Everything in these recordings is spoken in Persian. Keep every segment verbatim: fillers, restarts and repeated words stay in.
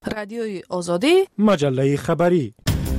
رادیوی آزادی، مجله خبری.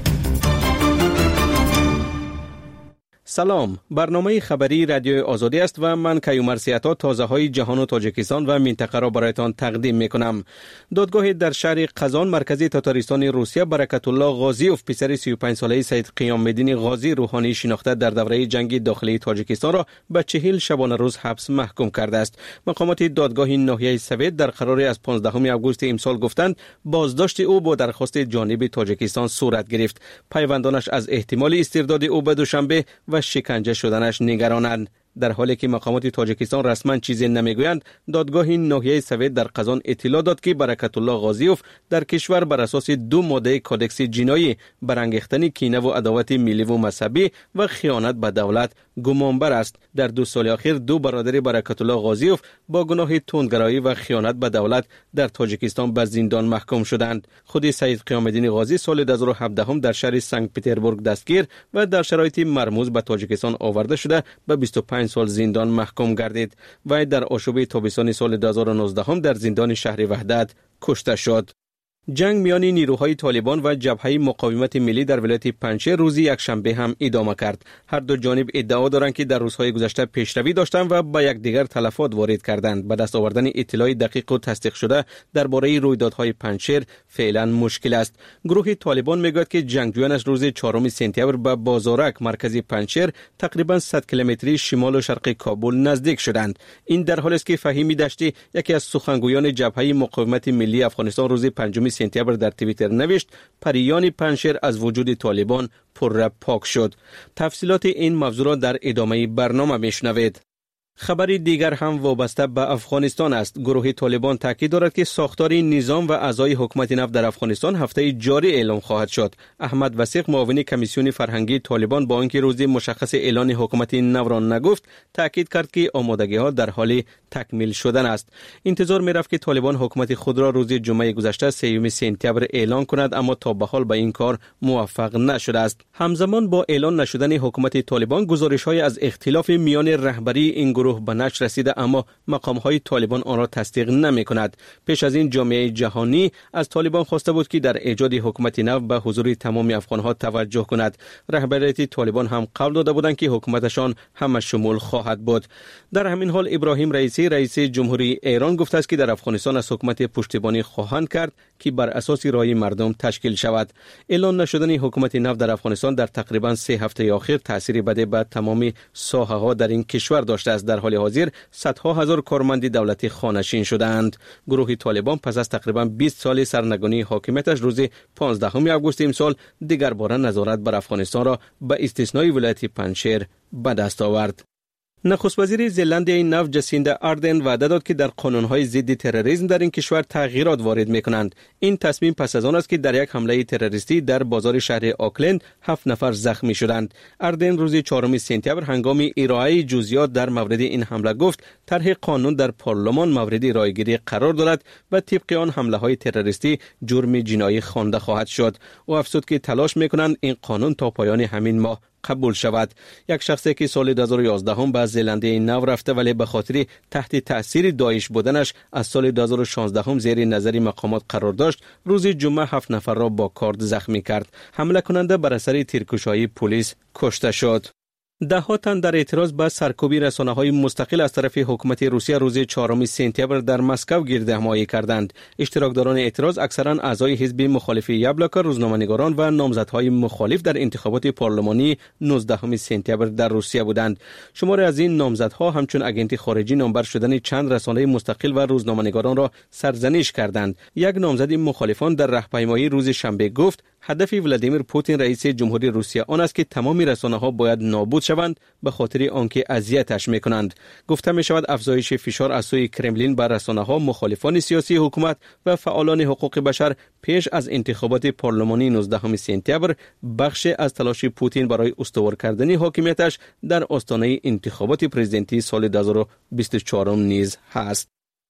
سلام، برنامه خبری رادیوی آزادی است و من کیومر سیاتا تازه های جهان و تاجیکستان و منطقه را برایتان تقدیم می کنم. دادگاه در شهر قزان مرکزی تاتاریستان روسیه برکت الله غازیوف پسر سی و پنج ساله سید قیام الدین غازی روحانی شناخته در دوره جنگ داخلی تاجیکستان را به چهل شبانه روز حبس محکوم کرده است. مقامات دادگاه ناحیه سوید در قرار از پانزدهم آگوست امسال گفتند بازداشت او با درخواست جانب تاجیکستان صورت گرفت. پیوندانش از احتمال استرداد او به دوشنبه و شکنجه شدنش نگرانند. در حالی که مقامات تاجیکستان رسما چیزی نمیگویند، دادگاه ناحیه سوید در قزان اطلاع داد که برکت الله غازیوف در کشور بر اساس دو ماده کودکس جنایی برانگیختن کینه و عداوت ملی و مذهبی و خیانت به دولت گمانبر است. در دو سال اخیر دو برادر برکت الله غازیوف با گناه تندگرایی و خیانت به دولت در تاجیکستان به زندان محکوم شدند. خود سید قیام الدین غازی سال دو هزار و هفده در شهر سنت پترزبورگ دستگیر و در شرایط مرموز به تاجیکستان آورده شده به بیست و پنج سال زندان محکوم گردید. وی در آشوب تابستان سال دو هزار و نوزده در زندان شهر وحدت کشته شد. جنگ میان نیروهای طالبان و جبهه مقاومت ملی در ولایت پنجشیر روز یکشنبه هم ادامه کرد. هر دو جانب ادعا دارند که در روزهای گذشته پیشروی داشتند و به یکدیگر تلفات وارد کردند. به دست آوردن اطلاع دقیق و تصدیق شده درباره رویدادهای پنجشیر فعلا مشکل است. گروه طالبان میگوید که جنگجویانش روز چهارم سپتامبر به بازارک مرکزی پنجشیر تقریبا صد کیلومتری شمال و شرق کابل نزدیک شدند. این در حالی است که فهیمی دشتی یکی از سخنگویان جبهه مقاومت ملی افغانستان روز پنجم سپتامبر در توییتر نوشت پریان پنجشیر از وجود طالبان پر پاک شد. تفصیلات این موضوع را در ادامه برنامه میشنوید. خبری دیگر هم وابسته به افغانستان است. گروه طالبان تاکید دارد که ساختار نظام و اعضای حکومت نو در افغانستان هفته جاری اعلام خواهد شد. احمد وثیق معاون کمیسیون فرهنگی طالبان با اینکه روز مشخص اعلان حکومت نو را نگفت، تاکید کرد که آمادگی ها در حال تکمیل شدن است. انتظار می رفت که طالبان حکومت خود را روز جمعه گذشته سوم سپتامبر اعلان کند، اما تا به حال به این کار موفق نشده است. همزمان با اعلان نشدن حکومت طالبان، گزارش‌های از اختلاف میان رهبری این گروه به نشر رسیده، اما مقام‌های طالبان آن را تصدیق نمی‌کند. پیش از این جامعه جهانی از طالبان خواسته بود که در ایجاد حکومت نو به حضور تمام افغان‌ها توجه کند. رهبریت طالبان هم قول داده بودند که حکومتشان همه شمول خواهد بود. در همین حال ابراهیم رئیسی رئیس جمهوری ایران گفته است که در افغانستان از حکومت پشتیبانی خواهند کرد که بر اساس رای مردم تشکیل شود. اعلان نشدن حکومت نو در افغانستان در تقریبا سه هفته اخیر تأثیری بده بر تمام ساحه‌ها در این کشور داشته است. در حال حاضر صدها هزار کارمند دولتی خانه‌نشین شدند. گروه طالبان پس از تقریبا بیست سال سرنگونی حاکمیتش روز پانزدهم آگوست امسال دیگر باره نظارت بر افغانستان را به استثنای ولایت پنجشیر به دست آورد. نخست وزیر زلندیای نو جسیندا آردن وعده داد که در قانون‌های ضد تروریسم در این کشور تغییرات وارد می‌کنند. این تصمیم پس از آن است که در یک حمله تروریستی در بازار شهر آکلند هفت نفر زخمی شدند. آردن روز چهارم سپتامبر هنگام ارائه جزئیات در مورد این حمله گفت طرح قانون در پارلمان مورد رایگیری قرار دارد و طبق آن حمله‌های تروریستی جرم جنایی خوانده خواهد شد. او افزود که تلاش می‌کنند این قانون تا پایان همین ماه قبول شود. یک شخصی که سال دو هزار و یازده هم به زلندی نو رفته ولی به خاطر تحت تاثیر داعش بودنش از سال دو هزار و شانزده هم زیر نظر مقامات قرار داشت، روز جمعه هفت نفر را با کارد زخمی کرد. حمله کننده بر اثر تیرکشایی پلیس کشته شد. ده ها تن در اعتراض به سرکوبی رسانه‌های مستقل از طرف حکومت روسیه روز چهارم سپتامبر در مسکو گردهمایی کردند. اشتراکداران اعتراض اکثرا اعضای حزب مخالف یابلوکا، روزنامه‌نگاران و نامزدهای مخالف در انتخابات پارلمانی نوزدهم سپتامبر در روسیه بودند. شماری از این نامزدها همچون اگنت خارجی نامبر شدن چند رسانه مستقل و روزنامه‌نگاران را سرزنش کردند. یک نامزد مخالفان در راهپیمایی روز شنبه گفت هدف ولادیمیر پوتین رئیس جمهوری روسیه آن است که تمام رسانه‌ها باید نابود شوند به خاطر آنکه اذیتش می‌کنند. گفته می‌شود افزایش فشار از سوی کرملین بر رسانه‌ها، مخالفان سیاسی حکومت و فعالان حقوق بشر پیش از انتخابات پارلمانی نوزدهم سپتامبر بخش از تلاش پوتین برای استوار کردن حاکمیتش در آستانه انتخابات پرزیدنتی سال دو هزار و بیست و چهار نیز هست.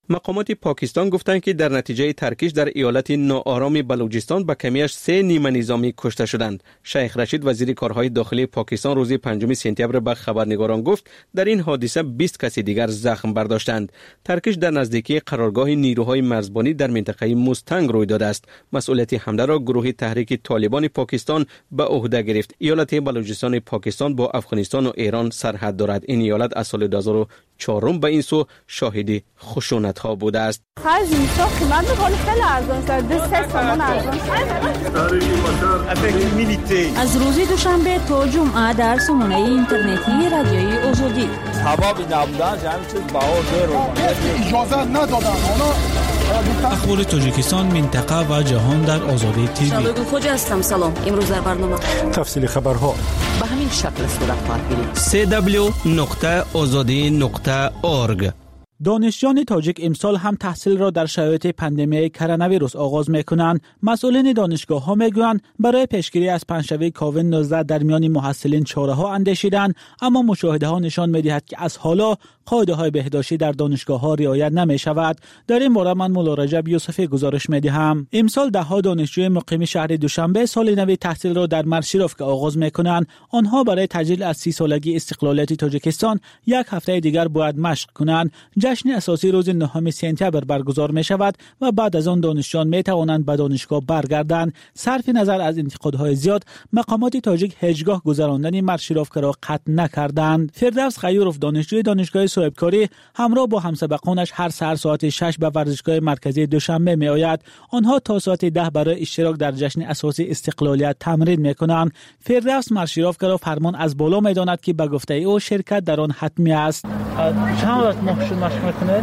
مقامات پاکستان گفتند که در نتیجه ترکش در ایالت ناآرام بلوچستان به کمیش سه نیمه نظامی کشته شدند. شیخ رشید وزیر کارهای داخلی پاکستان روز پنجم سپتامبر به خبرنگاران گفت در این حادثه بیست کسی دیگر زخم برداشتند. ترکش در نزدیکی قرارگاه نیروهای مرزبانی در منطقه مستنگ روی داده است. مسئولیت حمله را گروه تحریک طالبان پاکستان به عهده گرفت. ایالت بلوچستان پاکستان با افغانستان و ایران سرحد دارد. این ایالت از سال دو هزار و چهار به این سو شاهد خشونت ها بوده است. خرج اینجا قیمت می‌کنه خیلی ارزان است. دو سه تومان ارزان است. از روز دوشنبه تا جمعه در سامانه اینترنتی رادیوی آزادی. حباب نبودن همین چیز باور داره. اجازه ندادن. اخبار تاجیکستان، منطقه و جهان در آزادی تیوی. شبگون خوجا هستم. سلام. امروز در برنامه تفصیل خبرها به همین شکل صورت خواهد گرفت. سی دبلیو نقطه آزادی نقطه اورگ. دانشجویان تاجیک امسال هم تحصیل را در شرایط پاندمی کرونا ویروس آغاز می‌کنند. مسئولین دانشگاه‌ها می‌گویند برای پیشگیری از پنجشنبه کووید نوزده در میان محصلین چاره‌ها اندیشیدند، اما مشاهده‌ها نشان می‌دهد که از حالا قاعده‌های بهداشتی در دانشگاه‌ها رعایت نمی‌شود. در این باره من مولا رجب یوسفی گزارش می‌دهم. امسال ده‌ها دانشجوی مقیم شهر دوشنبه سال نو تحصیل را در مرشیروف که آغاز می‌کنند. آنها برای تجلیل از سی سالگی استقلالیت تاجیکستان یک هفته دیگر باید مشق کنند. جشن اساسی روز نهم سپتامبر برگزار می شود و بعد از آن دانشجویان می توانند به دانشگاه برگردند. صرف نظر از انتقادهای زیاد، مقامات تاجیک هیچگاه گذراندن مرشیروف را قطع نکردند. فردوس غیورف دانشجوی دانشگاه صاحبکاری همراه با همسبقانش هر سر ساعت شش به ورزشگاه مرکزی دوشنبه می آید. آنها تا ساعت ده برای اشتراک در جشن اساسی استقلالیت تمرین می کنند. فردوس مرشیروف را فرمان از بالا می داند که به گفته او شرکت در آن حتمی است. چند وقت مشق میکنه؟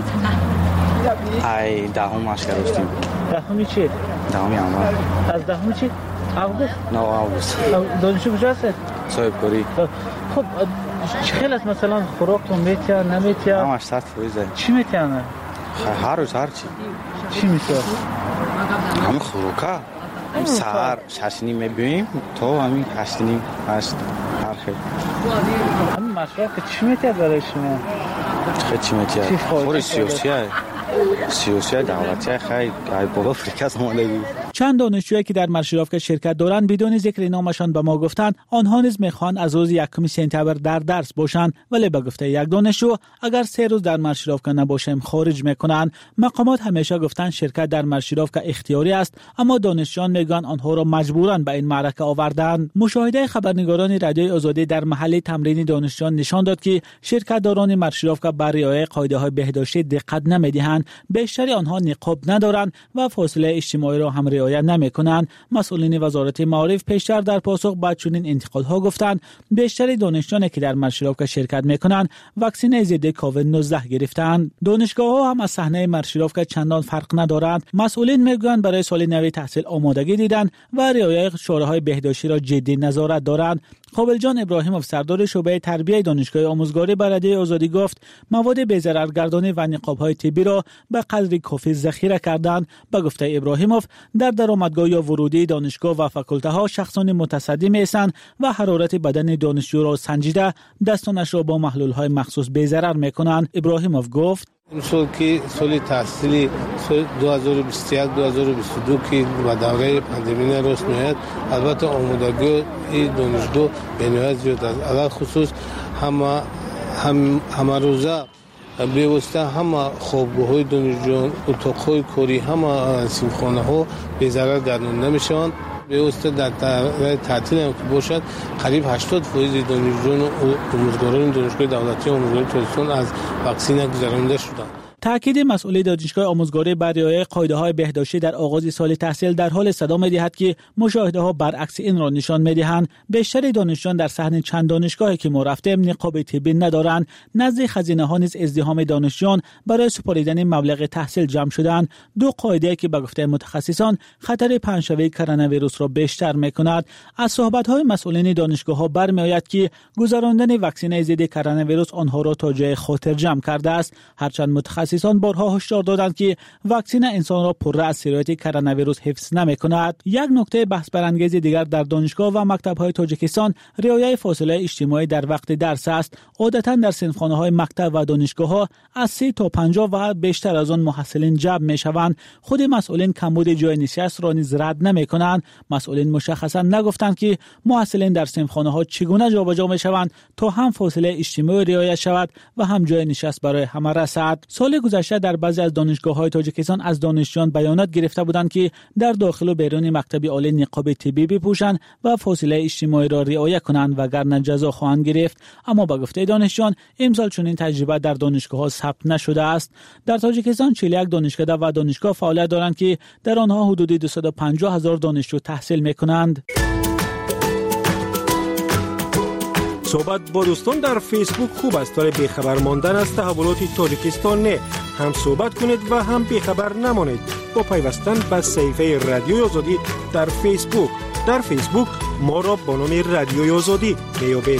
ای دهم مشق کردیم. دهمی چی؟ دهمی عمل. از دهمی چی؟ آگوست؟ نه آگوست. دانشجو کجا هست؟ صاحبکاری. خب خیلی از مثلا خوراکتون میتیا نمیتیا؟ همش صد فویزه. چی میتیانه؟ هر روز هر چی. چی میتیا؟ همه خوراکا. سهر ششنی میبینیم تو همین هشتنی هشت هر خیلی. همین مشروب چی میتیا برای شما؟ خیلی چی میتیا؟ خوری سیاسی های سیاسی های دولتی های خیلی های بابا فرکست آمدگی. چند دانشجویی که در مرشیروف شرکت دارند بدون ذکر نامشان به ما گفتند آنها نیز میخواهند از روز یکم سپتامبر در درس باشند، ولی به گفته یک دانشجو اگر سه روز در مرشیروف نباشیم خارج میکنند. مقامات همیشه گفتند شرکت در مرشیروف اختیاری است، اما دانشجویان میگن آنها را مجبوراً به این معرکه آوردند. مشاهده خبرنگاران رادیوی آزادی در محل تمرین دانشجویان نشان داد که شرکتداران مرشیروف بر رعایت قاعده‌های بهداشتی دقت نمیدهند. بیشتر آنها نقاب ندارند و فاصله اجتماعی را هم رعایت نمی‌کنند. مسئولین وزارت معارف پیشتر در پاسخ به چنین انتقادها گفتند بیشتر دانشجویانی که در مرشیروف شرکت می‌کنند واکسن ضد کووید نوزده گرفتند. دانشگاه‌ها هم از صحنه مرشیروف چندان فرق ندارند. مسئولین میگویند برای سال نو تحصیل آمادگی دیدند و رعایت شورای بهداشتی را جدی نظارت دارند. قابلجان ابراهیموف سردار شعبه تربیت دانشگاه آموزگاری برادری آزادی گفت مواد بی‌ضررگردانی و نقاب‌های طبی را به قدری کافی ذخیره کردند. به گفته ابراهیموف در درآمدگاه یا ورودی دانشگاه و فاکولته ساختمان متصدی می‌اند و حرارت بدن دانشجو را سنجیده دستانش را با محلول‌های مخصوص بی‌ضرر می‌کنند. ابراهیموف گفت امسال که سال تحصیلی سال دو هزار و بیست و یک دو هزار و بیست و دو که با دوره پاندمی راست میاد، البته آمادگی دانشجو به نهایت زیاد است. علل خصوص همه هم همه روزه بیوسته همه خوابگاه‌های دانشجویان، اتاق‌های کاری، همه سیمخانه‌ها به ضرر گردانده میشوند. بیوسته در تعطیل هم که باشد قریب هشتاد فیصد دانشجویان و آموزگاران دانشگاه دولتی آموزگاری تاجیکستان از واکسن گذرانده شدند. تأکید مسئول دانشگاه آموزگاری بر رعایت قاعده‌های بهداشتی در آغاز سال تحصیل در حال صدا می‌دهد که مشاهده‌ها برعکس این را نشان می‌دهند. بیشتر دانشجویان در صحن چند دانشگاهی که ما رفتیم نقاب طبی ندارند. نزد خزینه‌ها نیز ازدحام دانشجویان برای سپاریدن مبلغ تحصیل جمع شدند. دو قاعده که به گفته متخصصان خطر پنجشنبه کرونا ویروس را بیشتر می‌کند. از صحبت‌های مسئولین دانشگاه‌ها برمی‌آید که گذراندن واکسن ضد کرونا ویروس آنها را تا جای خاطر جمع کرده است. هرچند متخصص متخصصان بارها هشدار دادند که واکسن انسان را پرره از سرایت کرونا ویروس حفظ نمی‌کند. یک نکته بحث برانگیز دیگر در دانشگاه و مکتب‌های تاجیکستان رعایت فاصله اجتماعی در وقت درس است. عادتاً در صنفخانه‌های مکتب و دانشگاه‌ها از سی تا پنجاه و بیشتر از آن محصلین جمع می‌شوند. خود مسئولین کمبود جای نشست را نیز رد نمی‌کنند. مسئولین مشخصاً نگفتند که محصلین در صنفخانه‌ها چگونه جابجا می‌شوند تا هم فاصله اجتماعی رعایت شود و هم جای نشست برای همه رسد. سال گذشته در بعضی از دانشگاه‌های تاجیکستان از دانشجویان بیانات گرفته بودند که در داخل و بیرون مکتب عالی نقاب طبی بپوشند و فاصله اجتماعی را رعایت کنند وگرنه جزا خواهند گرفت. اما با گفته دانشجویان امسال چنین تجربه در دانشگاه‌ها ثبت نشده است. در تاجیکستان چهل و یک دانشکده و دانشگاه فعالیت دارند که در آنها حدود دویست و پنجاه هزار دانشجو تحصیل می‌کنند. صحبت با دوستان در فیسبوک خوب است ولی بیخبر ماندن از تحولات تاجیکستان نه. هم صحبت کنید و هم بیخبر نمانید با پیوستن به صفحه رادیوی آزادی در فیسبوک. در فیسبوک ما را با نام رادیوی آزادی بیابید.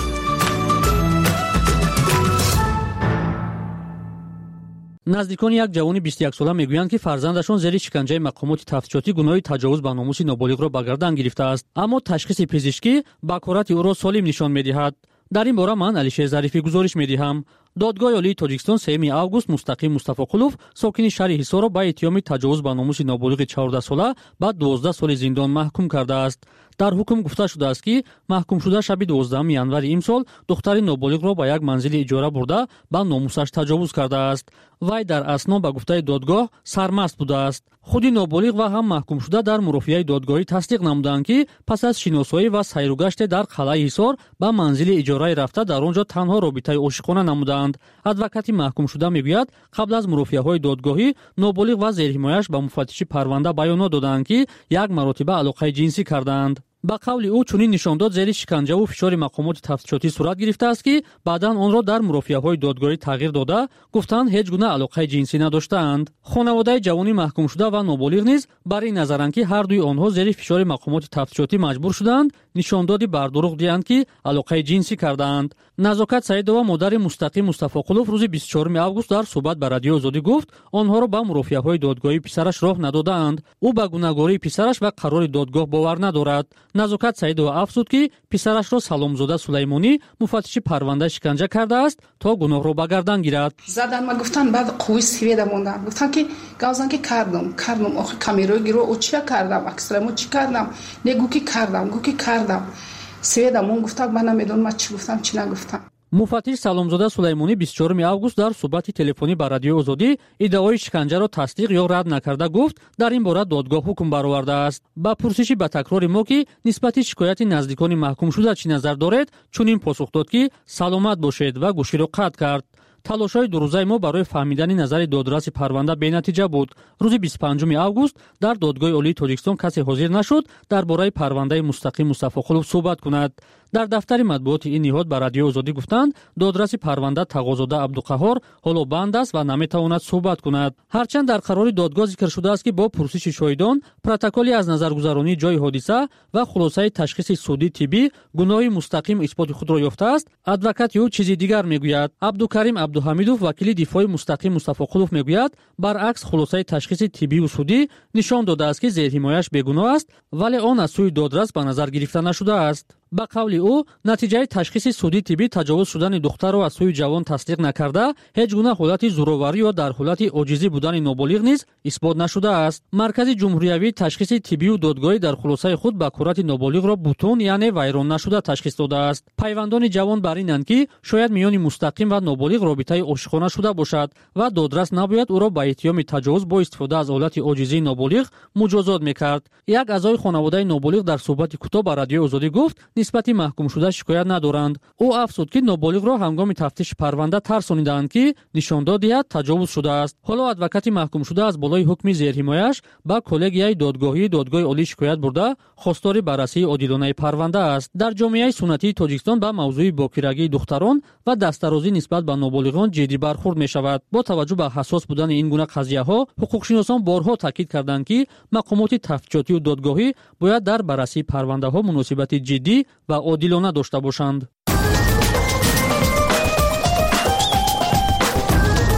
نزدیکان یک جوان بیست و یک ساله میگویند که فرزندشان زیر شکنجه مقامات تفتیشاتی گناه تجاوز به ناموس نابالغ را به گردن گرفته است، اما تشخیص پزشکی بکارت او را سالم نشان می‌دهد. در این باره من علیشیر ظریفی گزارش می‌دهم. دادگاه عالی تاجیکستان سوم آگوست مستقیم مصطفی قلوف ساکن شهر حصار را به اتهام تجاوز به ناموس نابالغ چهارده ساله به دوازده سال زندان محکوم کرده است. در حکم گفته شده است که محکوم شده شب دوازدهم январи امسال دختر نابالغ را به یک منزل اجاره برده به ناموسش تجاوز کرده است. وی در اثنا به گفته دادگاه سرمست بوده است. خود نابالغ و هم محکوم شده در مرافعه دادگاهی تصدیق نمودند که پس از شناسایی و سیر و گشت در قلعه حصار به منزل اجاره رفته در آنجا تنها رابطه عاشقانه نمودند. ادوکات محکوم شده میگوید قبل از مرافعه های دادگاهی نابالغ و زیرحمایه‌اش به مفتش پرونده بیانات دادند که یک مرتبه علاقه جنسی کردند. با قول او چنین نشان داد زیر شکنجه و فشار مقامات تفتیشاتی صورت گرفته است که بعداً آن را در مرافعه های دادگاهی تغییر داده گفتند هیچ گونه علاقه جنسی نداشتند. خانواده جوانی محکوم شده و نابالغ نیز بر این نظرند که هر دوی آنها زیر فشار مقامات تفتیشاتی مجبور شدند نشان دادی بر دروغ دهند که علاقه جنسی کردند. نزاکت سعیدова مادر مستقیم مصطفی قلوف روز بیست و چهارم آگوست در صحبت با رادیو آزادی گفت آنها را به مرافعه های دادگاهی پسرش راه ندادند. او به گونه‌گواری پسرش و قرار دادگاه باور ندارد. نزاکت سعیدова افزود که پسرش را سلامزاده سلیمانی مفتش پرونده شکنجه کرده است تا گناه را به گردن گیرد. زدن ما گفتن بعد قوی سویده موندن گفتن که گازن که کردم کردم آخه کامیرای گیرو او چی کردم اکسرمو چی کردم نگو که کردم گو که کردم سویده مون گفتن من نمیدونم من چی گفتم چی نگفتم. مفتش سلامزاده سلیمانی بیست و چهارم آگوست در صحبت تلفنی با رادیو آزادی ادعای شکنجه را تصدیق یا رد نکرده گفت در این باره دادگاه حکم برآورده است. با پرسشی به تکرار ما که نسبت شکایت نزدیکان محکوم شده چی نظر دارید چنین پاسخ داد که سلامت باشید و گوشی را قطع کرد. تلاش‌های دو روزه ما برای فهمیدن نظر دادرس پرونده بی‌نتیجه بود. روز بیست و پنجم آگوست در دادگاه عالی تاجیکستان کسی حاضر نشد درباره پرونده مستقیم مصطفی قلوف صحبت کند. در دفتر مطبوعات این نهاد به رادیو آزادی گفتند دادرس پرونده تقاضاده عبدالقهار حالا بند است و نمیتواند صحبت کند. هرچند در قرار دادگاه ذکر شده است که با پرسش شاهدان پروتکلی از نظرگذرانی جای حادثه و خلاصه تشخیص سودی طبی گناه مستقیم اثبات خود را یافته است. ادوکات او چیزی دیگر میگوید. عبدالکریم عبدالحمیدوف وکیل دفاع مستقیم مصطفی قلوف میگوید برعکس خلاصه تشخیص طبی و سودی نشان داده است که زیرحمایه‌اش بیگناه است ولی آن از سوی دادرس به نظر گرفته نشده است. با قول او نتیجه تشخیص سودی طبی تجاوز شدن دختر را از سوی جوان تصدیق نکرده هیچ گونه حالت زوروری و در حالت عاجزی بودن نابالغ نیز اثبات نشده است. مرکز جمهوریوی تشخیص طبی و دادگاهی در خلاصه خود با کورت نابالغ را بوتون یعنی ویران نشده تشخیص داده است. پیوندان جوان بر اینند که شاید میان مستقیم و نابالغ رابطه عاشقانه شده باشد و دادرس نباید او را به اتهام تجاوز با استفاده از حالت عاجزی نابالغ مجازات میکرد. یک اعضای خانواده نابالغ در صحبت کوتاه با رادیو آزادی گفت نسبت محکوم شده شکایت ندارند. او افزود که نابالغ را هنگام تفتیش پرونده ترسانیدند که نشان دادیت تجاوز شده است. حالا ادوکات محکوم شده از بالای حکم زیرحمایه‌اش با کلگیای دادگاهی دادگاه عالی شکایت برده خواستار بررسی عادلانه پرونده است. در جامعه سنتی تاجیکستان با موضوع باکیرگی دختران و دسترازی نسبت به نابالغان جدی برخورد می شود. با توجه به حساس بودن این گونه قضیه ها حقوقشناسان بارها تاکید کردند که مقامات تفتیشاتی و دادگاهی باید در بررسی پرونده ها مناسبت جدی و عادلانه داشته باشند.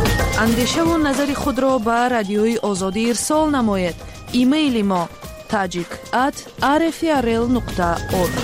اندیشه و نظر خود را به رادیوی آزادی ارسال نمایید. ایمیل ما tajik at r f r l nokta org.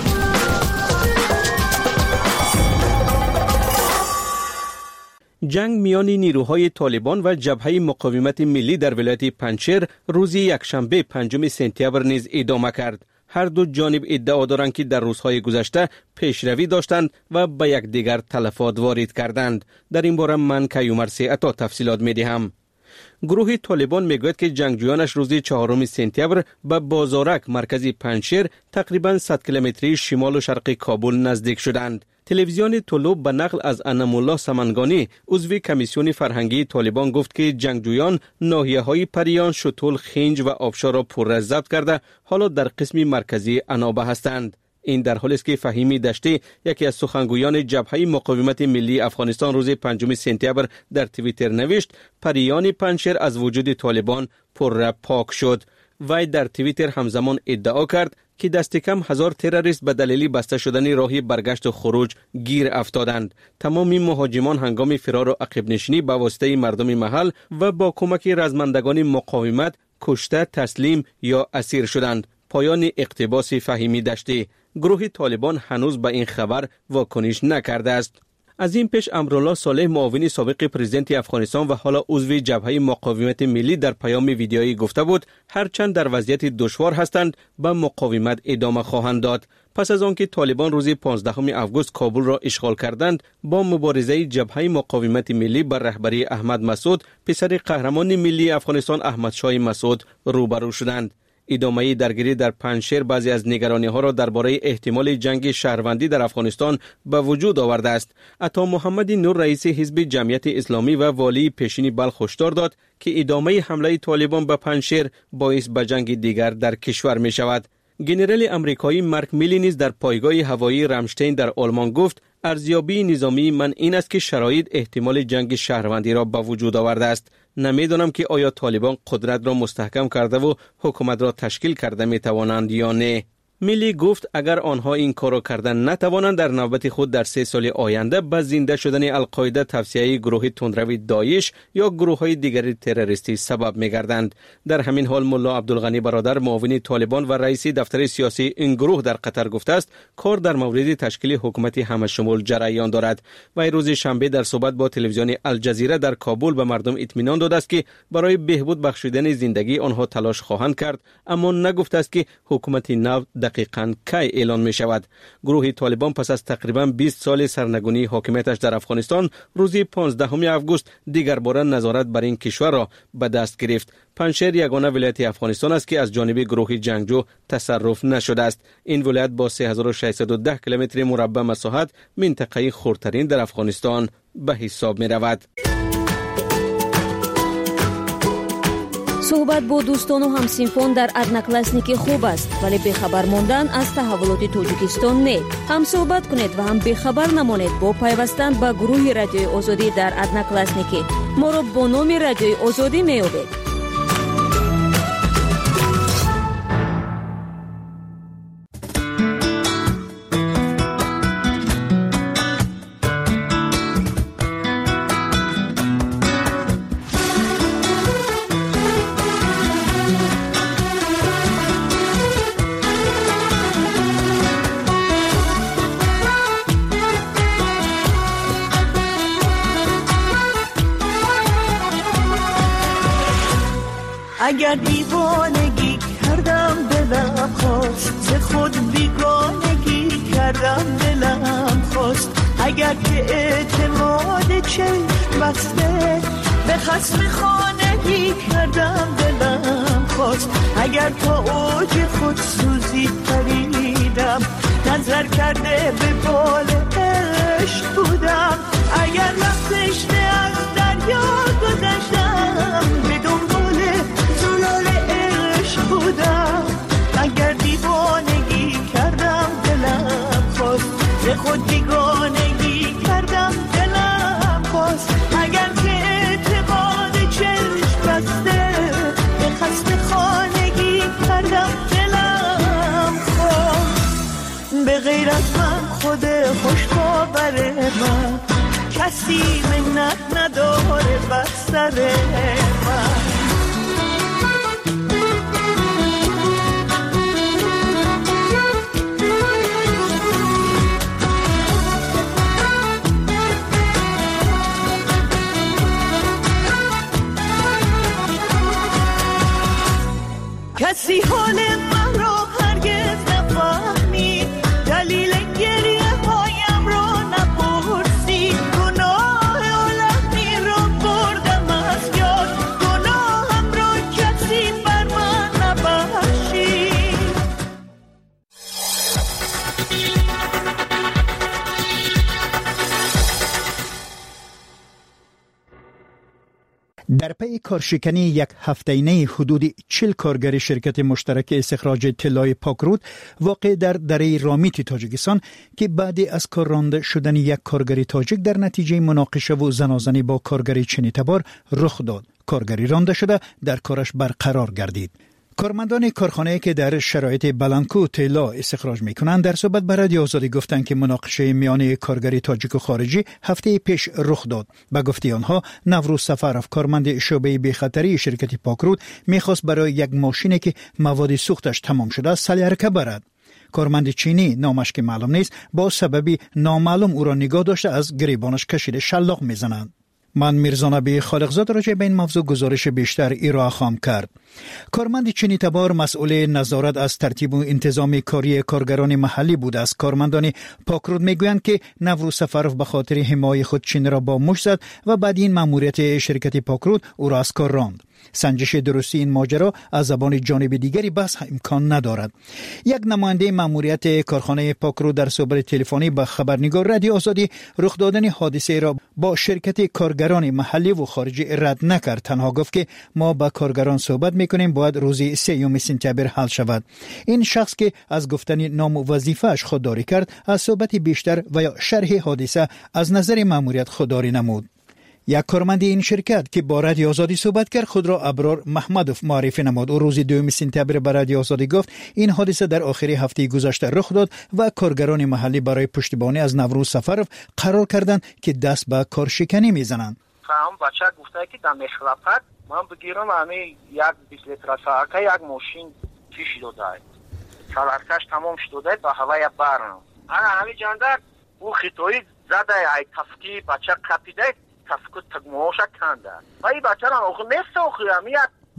جنگ میان نیروهای طالبان و جبهه مقاومت ملی در ولایت پنجشیر روز یکشنبه پنجم سپتامبر نیز ادامه کرد. هر دو جانب ادعا دارند که در روزهای گذشته پیشروی داشتند و به یکدیگر تلفات وارد کردند. در این باره من کیومرث عطا تفصیلات می‌دهم. گروه طالبان میگوید که جنگجویانش روز چهارم سپتامبر به بازارک مرکز پنجشیر تقریباً صد کیلومتری شمال و شرق کابل نزدیک شدند. تلویزیون طلوع به نقل از انم الله سمنگانی عضو کمیسیون فرهنگی طالبان گفت که جنگجویان ناحیه‌های پریان، شتول، خنج و آبشار را پر از ضبط کرده حالا در قسم مرکزی عنابه هستند. این در حالی است که فهیمی دشتی یکی از سخنگویان جبهه مقاومت ملی افغانستان روز پنجم سپتامبر در توییتر نوشت پریان پنجشیر از وجود طالبان پر پاک شد. وی در توییتر همزمان ادعا کرد که دست کم هزار تروریست به دلیل بسته شدن راهی برگشت و خروج گیر افتادند. تمامی مهاجمان هنگام فرار و عقب نشینی به واسطه مردم محل و با کمک رزمندگان مقاومت کشته، تسلیم یا اسیر شدند. پایان اقتباس فهیمی دشتی. گروه طالبان هنوز به این خبر واکنش نکرده است. از این پیش امرالله صالح معاون سابق پرزیدنت افغانستان و حالا عضو جبهه مقاومت ملی در پیام ویدیویی گفته بود هرچند در وضعیت دشوار هستند به مقاومت ادامه خواهند داد. پس از آنکه طالبان روز پانزدهم آگوست کابل را اشغال کردند با مبارزه جبهه مقاومت ملی بر رهبری احمد مسعود پسر قهرمان ملی افغانستان احمد شاه مسعود روبرو شدند. ادامه درگیری در پنجشیر بعضی از نگرانی ها را درباره احتمال جنگ شهروندی در افغانستان به وجود آورده است. عطا محمد نور رئیس حزب جمعیت اسلامی و والی پیشین بلخ هشدار داد که ادامه حمله طالبان به پنجشیر باعث به جنگ دیگر در کشور می شود. ژنرال امریکایی مارک میلی نیز در پایگاه هوایی رامشتین در آلمان گفت ارزیابی نظامی من این است که شرایط احتمال جنگ شهروندی را به وجود آورده است. نمیدانم که آیا طالبان قدرت را مستحکم کرده و حکومت را تشکیل کرده می توانند یا نه. میلی گفت اگر آنها این کار را کردن نتوانند در نوبت خود در سه سال آینده به زنده شدن القاعده، توسعه گروه تندروی داعش یا گروه های دیگر تروریستی سبب می‌گردند. در همین حال ملا عبدالغنی برادر معاون طالبان و رئیس دفتر سیاسی این گروه در قطر گفته است کار در مورد تشکیل حکومت همشمول جریان دارد. و روز شنبه در صحبت با تلویزیون الجزیره در کابل به مردم اطمینان داده است که برای بهبود بخشیدن زندگی آنها تلاش خواهند کرد، اما نگفته است که حکومت نو دقیقاً کی اعلان می شود. گروه طالبان پس از تقریباً بیست سال سرنگونی حاکمیتش در افغانستان روز پانزدهم آگوست دیگر بار نظارت بر این کشور را به دست گرفت. پنجشیر یگانه ولایت افغانستان است که از جانب گروه جنگجو تصرف نشده است. این ولایت با سه هزار و ششصد و ده کیلومتر مربع مساحت منطقه خردترین در افغانستان به حساب می رود. صحبت با دوستان و همسینفون در ادناکلاسنیکی خوب است، ولی بخبر ماندن از تحولات تاجیکستان نه. هم صحبت کنید و هم بخبر نمانید با پیوستن به گروه رادیوی آزادی در ادناکلاسنیکی. ما را با نام رادیوی آزادی میابید. اگر دیوانگی کردم دلم خواست، ز خود بیگانگی کردم دلم خواست. اگر که اعتماد چشم بسته به خصم خانگی کردم دلم خواست. اگر تا اوج خود سوزی پریدم، نظر کرده به بال عشق بودم. اگر رفتشته از دریا گذشتم، به دنبال زلال عشق بودم. اگر دیوانگی کردم دلم خواست، ز خود بیگانگی کردم دلم خواست. اگر که اعتماد چشم بسته به خصم خانگی کردم دلم خواست. به غیر از من خود خوش باور من کسی منت نداره بر سر من. کسی حال من رو هرگز نفهمید، دلیل گریه هایم رو نپرسید. گناه عالمی رو بردم از یاد، گناهم رو کسی بر من نبخشید. در پی کارشکنی یک هفته‌ای حدود چهل کارگر شرکت مشترک استخراج طلای پاکرود واقع در دره رامیتی تاجیکستان که بعد از کار رانده شدن یک کارگر تاجیک در نتیجه مناقشه و زنازنی با کارگر چینی تبار رخ داد. کارگری رانده شده در کارش برقرار گردید. کارمندان کارخانه‌ای که در شرایط بلندکو طلا استخراج می‌کنند در صحبت با رادیو آزادی گفتند که مناقشه میان کارگری تاجیک و خارجی هفته پیش رخ داد. به گفته آنها نوروز سفرов کارمند شعبه بی‌خطری شرکت پاکرود می‌خواست برای یک ماشینی که مواد سوختش تمام شده است سلیقه برد. کارمند چینی نامش که معلوم نیست با سببی نامعلوم او را نگاه داشته از گریبانش کشیده شلاق می‌زنند. من میرزا نبی خالقزاد راجع به این موضوع گزارش بیشتر ارائه خواهم کرد. کارمند چینی تبار مسئول نظارت از ترتیب و انتظام کاری کارگران محلی بود. از کارمندان پاکرود میگویند که نوروز سفرov به خاطر حمایت خود چین را با مشت زد و بعد این ماموریت شرکت پاکرود او را از کار راند. سنجش درستی این ماجرا از زبان جانب دیگری بحث امکان ندارد. یک نماینده ماموریت کارخانه پاکرود در صحبت تلفنی با خبرنگار رادیو آزادی رخ دادن حادثه را با شرکت کارگران محلی و خارجی رد نکرد. تنها گفت که ما با کارگران صحبت میکنیم، باید روز سوم سپتامبر حل شود. این شخص که از گفتن نام و وظیفه‌اش خودداری کرد از صحبت بیشتر و یا شرح حادثه از نظر ماموریت خودداری نمود. یک کارمند این شرکت که با رادیو آزادی صحبت کرد خود را ابرار محمدوف معرفی نمود. او روز دوم سپتامبر به رادیو آزادی گفت این حادثه در آخر هفته گذشته رخ داد و کارگران محلی برای پشتیبانی از نوروز سفرov قرار کردند که دست به کارشکنی میزنند. هم بچه گفته که در مخلفت من بگیرم همه یک بیست لیتر ساعته یک ماشین پیش داده سالارکش تمام شده به هوای برم. انا همین جاندر او خطایی زده ای تفکی بچه قپیده تفکت تگموشا کنده و این بچه را اوخی نیست اوخی همی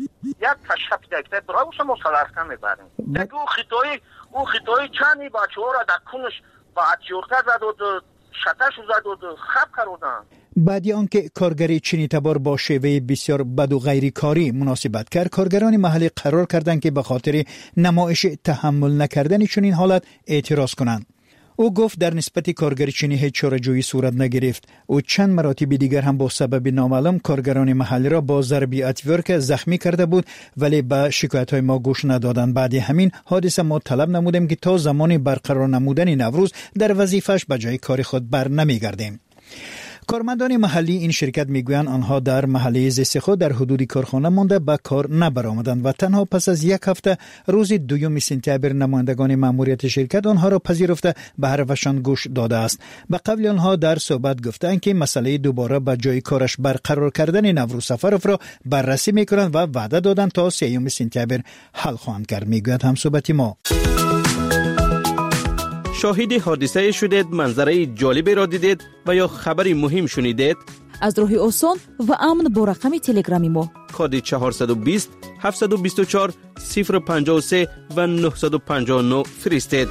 یک تشکپی دکته برای اوشا مسالارکه میبریم. دیگه او خطایی او خطایی چندی بچه ها را در کنش با اتیورته زد و شتش زد و خب کردن. بعدی آنکه کارگری چینی تبار با شیوه بسیار بد و غیری کاری مناسبت کرد، کارگران محلی قرار کردند که به خاطر نمایش تحمل نکردن چنین حالت اعتراض کنند. او گفت در نسبت کارگر چینی هیچ چاره‌جویی صورت نگرفت. او چند مراتب دیگر هم با سبب نامعلوم کارگران محلی را با ضرب اتیورک زخمی کرده بود، ولی به شکایت‌های ما گوش ندادند. بعد همین حادثه ما طلب نمودیم که تا زمان برقرار نمودن نوروز در وظیفه‌اش به جای کار خود بر نمیگردیم. کارمندان محلی این شرکت میگویند آنها در محله زیست خود در حدود کارخانه مانده به کار نبرآمدند و تنها پس از یک هفته روز دوم سپتامبر نمایندگان ماموریت شرکت آنها را پذیرفته به حرفشان گوش داده است. به قول آنها در صحبت گفتند که مسئله دوباره به جای کارش برقرار کردن نوروز سفرov را بررسی میکنند و وعده دادند تا سوم سپتامبر حل خواهند کرد. میگوید همصحبت ما. شاهد حادثه شدید، منظره جالبی را دیدید و یا خبری مهم شنیدید؟ از راه آسان و امن با رقم تلگرامی ما کد چهارصد و بیست هفتصد و بیست و چهار صفر پنجاه و سه و نهصد و پنجاه و نه فرستید.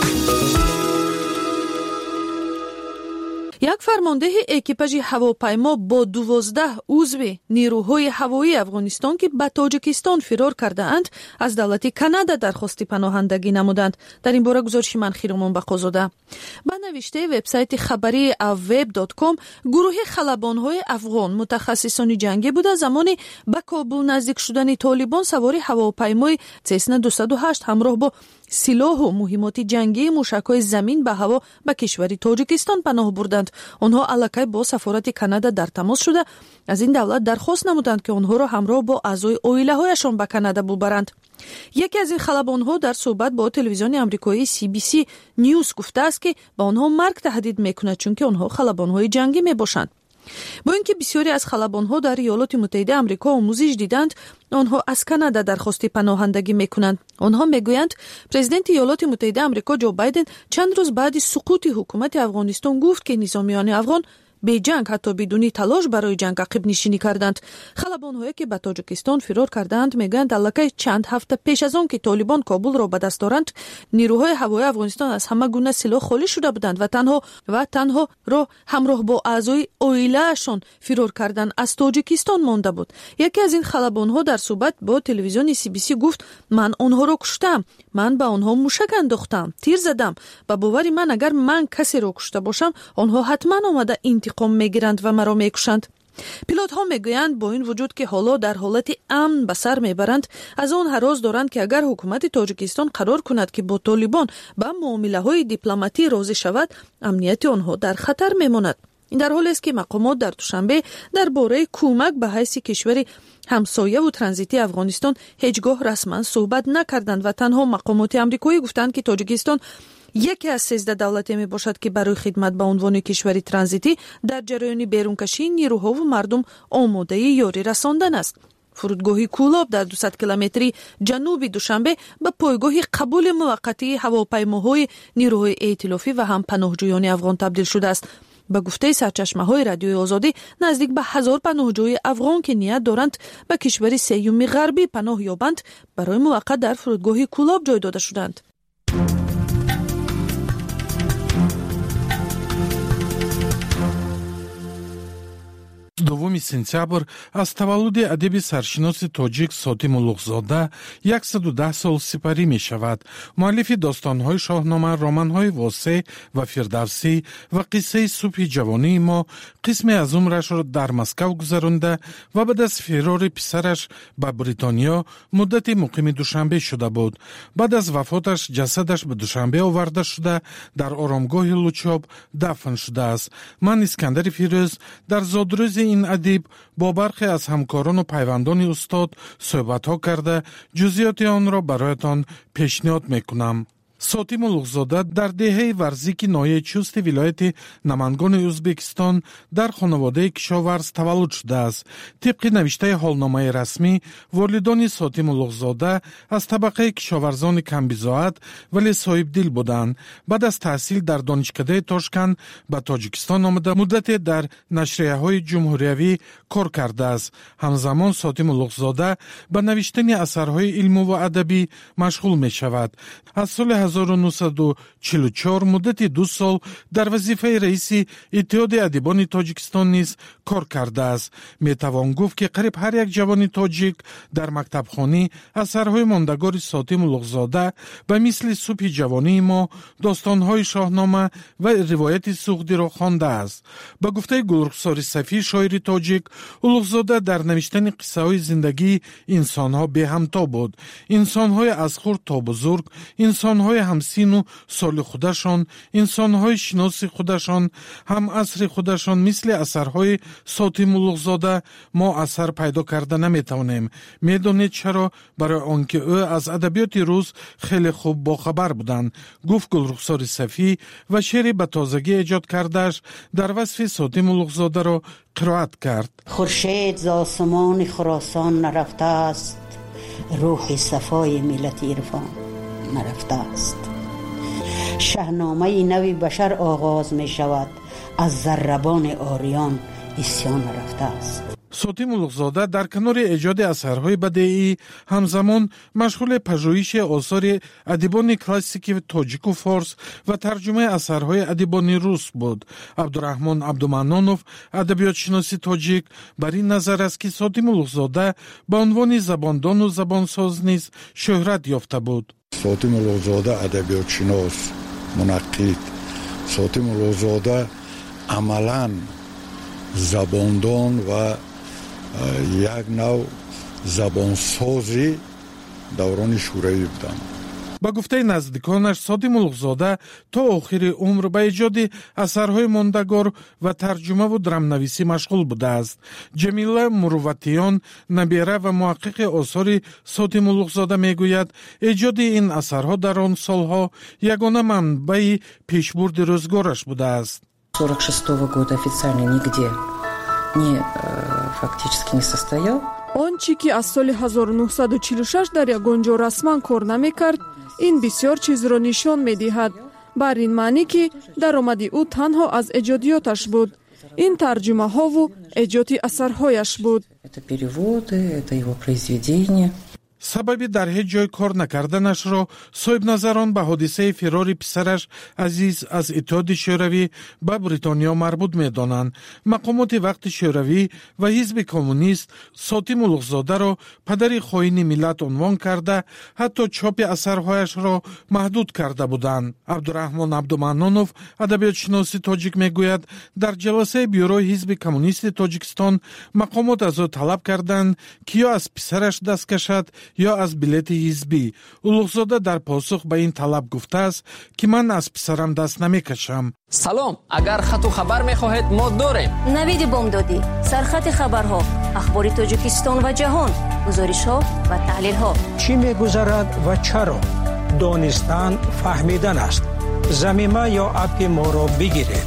یک فرمانده اکیپاژ هواپیما با دوازده عضو نیروهای هوایی افغانستان که به تاجیکستان فرار کرده اند از دولت کانادا درخواست پناهندگی نمودند. در این باره گزارش من خیرمان بقازاده. به نوشته وبسایت خبری اووب دات کام گروه خلبان‌های افغان متخصصان جنگی بوده زمانی به کابل نزدیک شدن طالبان سواری هواپیمای سسنا دویست و هشت همراه با سلاح و مهمات جنگی موشک‌های زمین به هوا به کشور تاجیکستان پناه بردند. онҳо аллакай бо сафорати Канада дар тамос шуда аз ин давлат дархост намуданд ки онҳоро ҳамроҳ бо аъзои оилаҳояшон ба Канада бубаранд. яке аз ин халабонҳо дар суҳбат бо телевизиони амрикоии си би си News гуфтааст ки ба онҳо марг таҳдид мекунад, чунки онҳо халабонҳои ҷангӣ мебошанд. бо ин ки бисёре аз халабонҳо дар иёлоти муттаҳидаи амрико омӯзиш диданд, онҳо аз Канада дархости паноҳандагӣ мекунанд. онҳо мегӯянд президенти иёлоти муттаҳидаи амрико Ҷо Байден чанд рӯз баъди суқути ҳукумати Афғонистон гуфт ки низомиёни афғон беҷанг ҳатто бидуни талош барои ҷанг ақибнишинӣ карданд. халабонҳое ки ба Тоҷикистон фирор кардаанд мегӯянд аллакай чанд ҳафта пеш аз он ки Толибон Кобулро ба даст доранд, нирӯҳои ҳавоии Афғонистон аз ҳама гуна силоҳ холӣ шуда буданд ва танҳо ва танҳоро ҳамроҳ бо аъзои оилаашон фирор кардан аз Тоҷикистон монда буд. яке аз ин халабонҳо дар суҳбат бо телевизиони си би си гуфт: ман онҳоро куштам, ман ба онҳо мушак андохтам, тир задам. ба бовари ман агар ман касеро кушта бошам, онҳо ҳатман омада интиқом мегиранд ва маро мекушанд. пилотҳо мегӯянд бо ин вуҷуд ки ҳоло дар ҳолати амн ба сар мебаранд, аз он ҳарос доранд ки агар ҳукумати Тоҷикистон қарор кунад ки бо Толибон ба муомилаҳои дипломатӣ розӣ шавад, амнияти онҳо дар хатар мемонад. ин дар ҳоле аст ки мақомот дар душанбе дар бораи кӯмак ба ҳайси кишвари ҳамсояву транзитии Афғонистон ҳеҷ гоҳ расман суҳбат накарданд ва танҳо мақомоти амрикоӣ гуфтанд ки Тоҷикистон яке аз сездаҳ давлате мебошад ки барои хидмат ба унвони кишвари транзитӣ дар ҷараёни берункашии нирӯҳову мардум омодаи ёрӣ расондан аст. фурудгоҳи Кӯлоб дар дусад километри ҷануби Душанбе ба пойгоҳи қабули муваққатии ҳавопаймоҳои нирӯҳои эътилофӣ ва ҳам паноҳҷӯёни афғон табдил шудааст. ба гуфтаи сарчашмаҳои радиои Озодӣ, наздик ба ҳазор паноҳҷӯи афғон ки ният доранд ба кишвари сеюми ғарбӣ паноҳ ёбанд, барои муваққат дар фурудгоҳи Кӯлоб ҷой дода шуданд. дуввуми сентябр аз таваллуди адиби саршиноси тоҷик Сотим Улуғзода яксаду даҳ сол сипарӣ мешавад. муаллифи достонҳои шоҳнома, романҳои Восеъ ва Фирдавсӣ ва қиссаи Субҳи ҷавонии мо қисме аз умрашро дар Москав гузаронда ва баъд аз фирори писараш ба Бритониё муддати муқими Душанбе шуда буд. баъд аз вафоташ ҷасадаш ба Душанбе оварда шуда дар оромгоҳи Лучоб дафн шудааст. ман Искандари Фирӯз дар зодрӯзи ин адиб бо бархе аз ҳамкорону пайвандони устод суҳбатҳо карда ҷузъиёти онро бароятон пешниҳод мекунам. Сотим Улуғзода дар деҳаи Варзики ноҳияи Чусти вилояти Намангони Ӯзбекистон дар хонаводаи кишоварз таваллуд шудааст. Тибқи навиштаи ҳолномаи расмӣ, волидони Сотим Улуғзода аз табақаи кишоварзони камбизоат вале соҳибдил буданд. баъд аз таҳсил дар донишкадаи Тошканд ба Тоҷикистон омада муддате дар нашрияҳои ҷумҳуриявӣ кор кардааст. ҳамзамон Сотим Улуғзода ба навиштани асарҳои илму адабӣ машғул мешавад. аз соли ҳазору нӯҳсаду чилу чор муддати ду сол дар вазифаи раиси Иттиҳоди адибони Тоҷикистон низ кор кардааст. метавон гуфт ки қариб ҳар як ҷавони тоҷик дар мактабхонӣ асарҳои мондагори Сотим Улуғзода ба мисли Субҳи ҷавонии мо, достонҳои шоҳнома ва ривояти Суғдиро хондааст. ба гуфтаи Гулрухсори Сафӣ, шоири тоҷик, Улуғзода дар навиштани қиссаҳои зиндагии инсонҳо беҳамто буд. инсонҳои аз хурд то бузург, инсонҳои ҳамсину соли худашон, инсонҳои шиноси худашон, ҳамасри худашон. мисли асарҳои Сотим Улуғзода мо асар пайдо карда наметавонем. медонед чаро? барои он ки ӯ аз адабиёти рус хеле хуб бохабар буданд, гуфт Гулрухсори Сафӣ ва шеъри ба тозагӣ эҷод кардааш дар васфи Сотим Улуғзодаро қироат кард. خورشید ز آسمان خراسان نرفته است، روح صفای ملت عرفان نرفته است. شاهنامه نوی بشر آغاز می شود، از ضربان آریان اسیان نرفته است. Сотим Улуғзода дар канори эҷоди асарҳои бадеӣ ҳамзамон машғули пажӯҳиши осори адибони классики тоҷику форс ва тарҷумаи асарҳои адибони рус буд. Абдураҳмон Абдуманнонов, адабиётшиноси тоҷик, бар ин назар аст ки Сотим Улуғзода ба унвони забондону забонсоз низ шӯҳрат ёфта буд. Сотим Улуғзода адабиётшинос, мунаққид. Сотим Улуғзода амалан забондон ва як нав забонсози даврони шӯравӣ буданд. با گفته نزدیکانش سادی ملغزاده تا آخر عمر به ایجاد اثرهای ماندگار و ترجمه و درامنویسی مشغول بوده است. جمیله مروتیان نبیره و محقق آثار سادی ملغزاده میگوید ایجاد این اثرها در آن سالها یگانه منبع پیشبرد روزگارش بوده است. сорок шестого года официально нигде не фактически не состоял. Он чӣ ки аз соли ҳазору нуҳсаду чилу шаш дар ягон ҷо расман кор намекард, ин бисёр чизро нишон медиҳад. бар ин маънӣ ки даромади ӯ танҳо аз эҷодиёташ буд. ин тарҷумаҳову эҷоди асарҳояш буд. Это переводы, это его произведения. сабаби дар ҳеҷ ҷой кор накарданашро соҳибназарон ба ҳодисаи фирори писараш азиз аз иттиҳоди шӯравӣ ба бритониё марбут медонанд. мақомоти вақти шӯравӣ ва ҳизби коммунист Сотим Улуғзодаро падари хоини миллат унвон карда, ҳатто чопи асарҳояшро маҳдуд карда буданд. Абдураҳмон Абдуманнонов, адабиётшиноси тоҷик, мегӯяд, дар ҷаласаи бюрои ҳизби коммунисти Тоҷикистон мақомот аз ӯ талаб карданд ки ё аз писараш даст кашад ё аз билети ҳизбӣ. Улуғзода дар посух ба ин талаб гуфтааст ки ман аз писарам даст намекашам. салом, агар хату хабар мехоҳед мо дорем. навиди бомдодӣ, сархати хабарҳо, ахбори Тоҷикистон ва ҷаҳон, гузоришҳо ва таҳлилҳо. чӣ мегузарад ва чаро? донистан фаҳмидан аст. замима ё апи моро бигиред.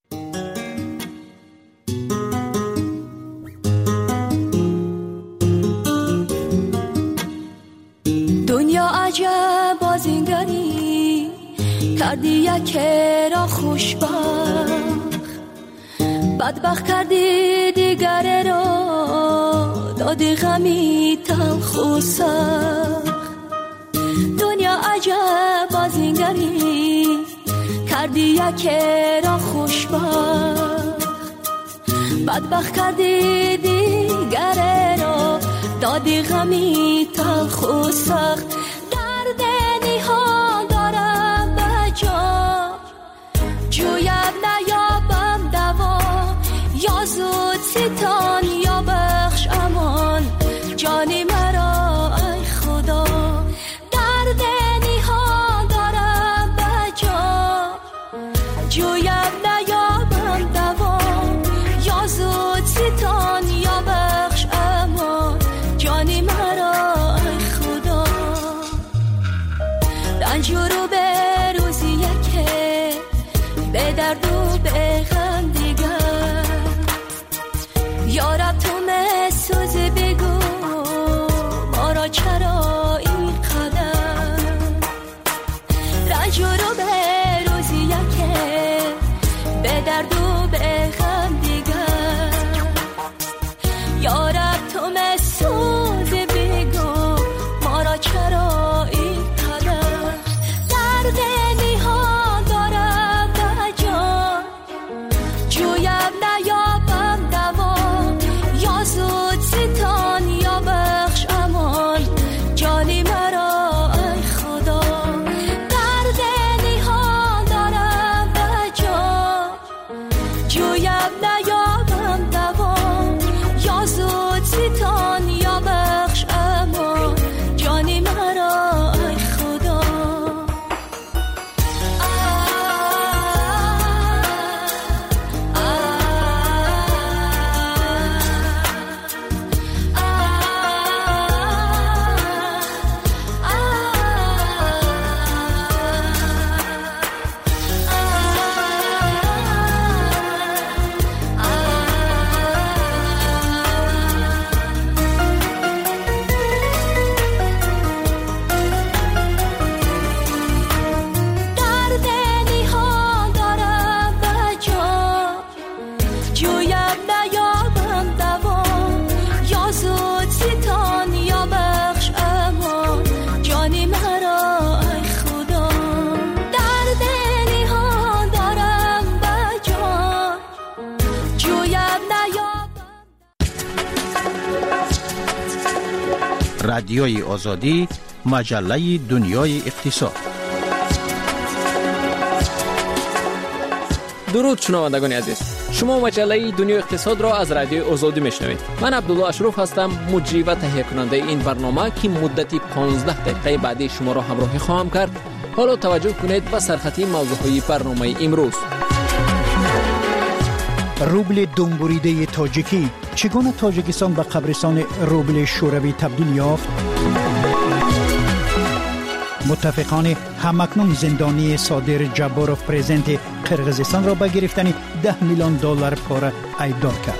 عجب بازینگری کردی یکی را خوشبخت، بدبخت کردی دیگر را دادی غمی تلخ و سخت. دنیا عجب بازینگری کردی یکی را خوشبخت، بدبخت کردی دیگر را دادی غمی تلخ و سخت. درد نهان دارم به جان، جویم نیابم دوا، یا زود ستان یا بخش امان جانی مرا ای خدا. درد نهان دارم به جان، جویم نیابم دوا، یا زود ستان یا بخش امان جانی مرا ای خدا. رنج رو به روزی که به درد و به غم دیگر، یارب تو مسوز بگو ما را چرا این قدر. رنج رو به روزی که به درد و به غم دیگر، یارب تو مسوز بگو ما را چرا این قدر. درد نهان دارم به جان، جویم نیابم دوا، یا زود ستان یا بخش امان جانی مرا ای خدا. درد نهان دارم به جان، جویم نیابم دوا، یا زود ستان یا بخش امان جانی مرا ای خدا. درد نهان دارم به جان، جویم نیابم دوا، یا زود ستان یا بخش امان جانی مرا ای خدا. درد نهان دارم به جان، جویم نیابم. رادیوی آزادی، مجله دنیای اقتصاد. درود شنوندگان عزیز، شما مجله دنیای اقتصاد را از رادیو آزادی میشنوید. من عبدالله اشرف هستم، مجری و تهیه کننده این برنامه که مدتی پانزده دقیقه بعدی شما را همراهی خواهم کرد. حالا توجه کنید به سرخطی موضوعهای برنامه امروز. روبل دنبوریده تاجیکی، چگونه تاجیکستان به قبرستان روبل شوروی تبدیل یافت؟ متفقان همکنون زندانی صادر جباروف پرزنت قرقیزستان را به گرفتن ده میلیون دلار پاره ایبدار کرد.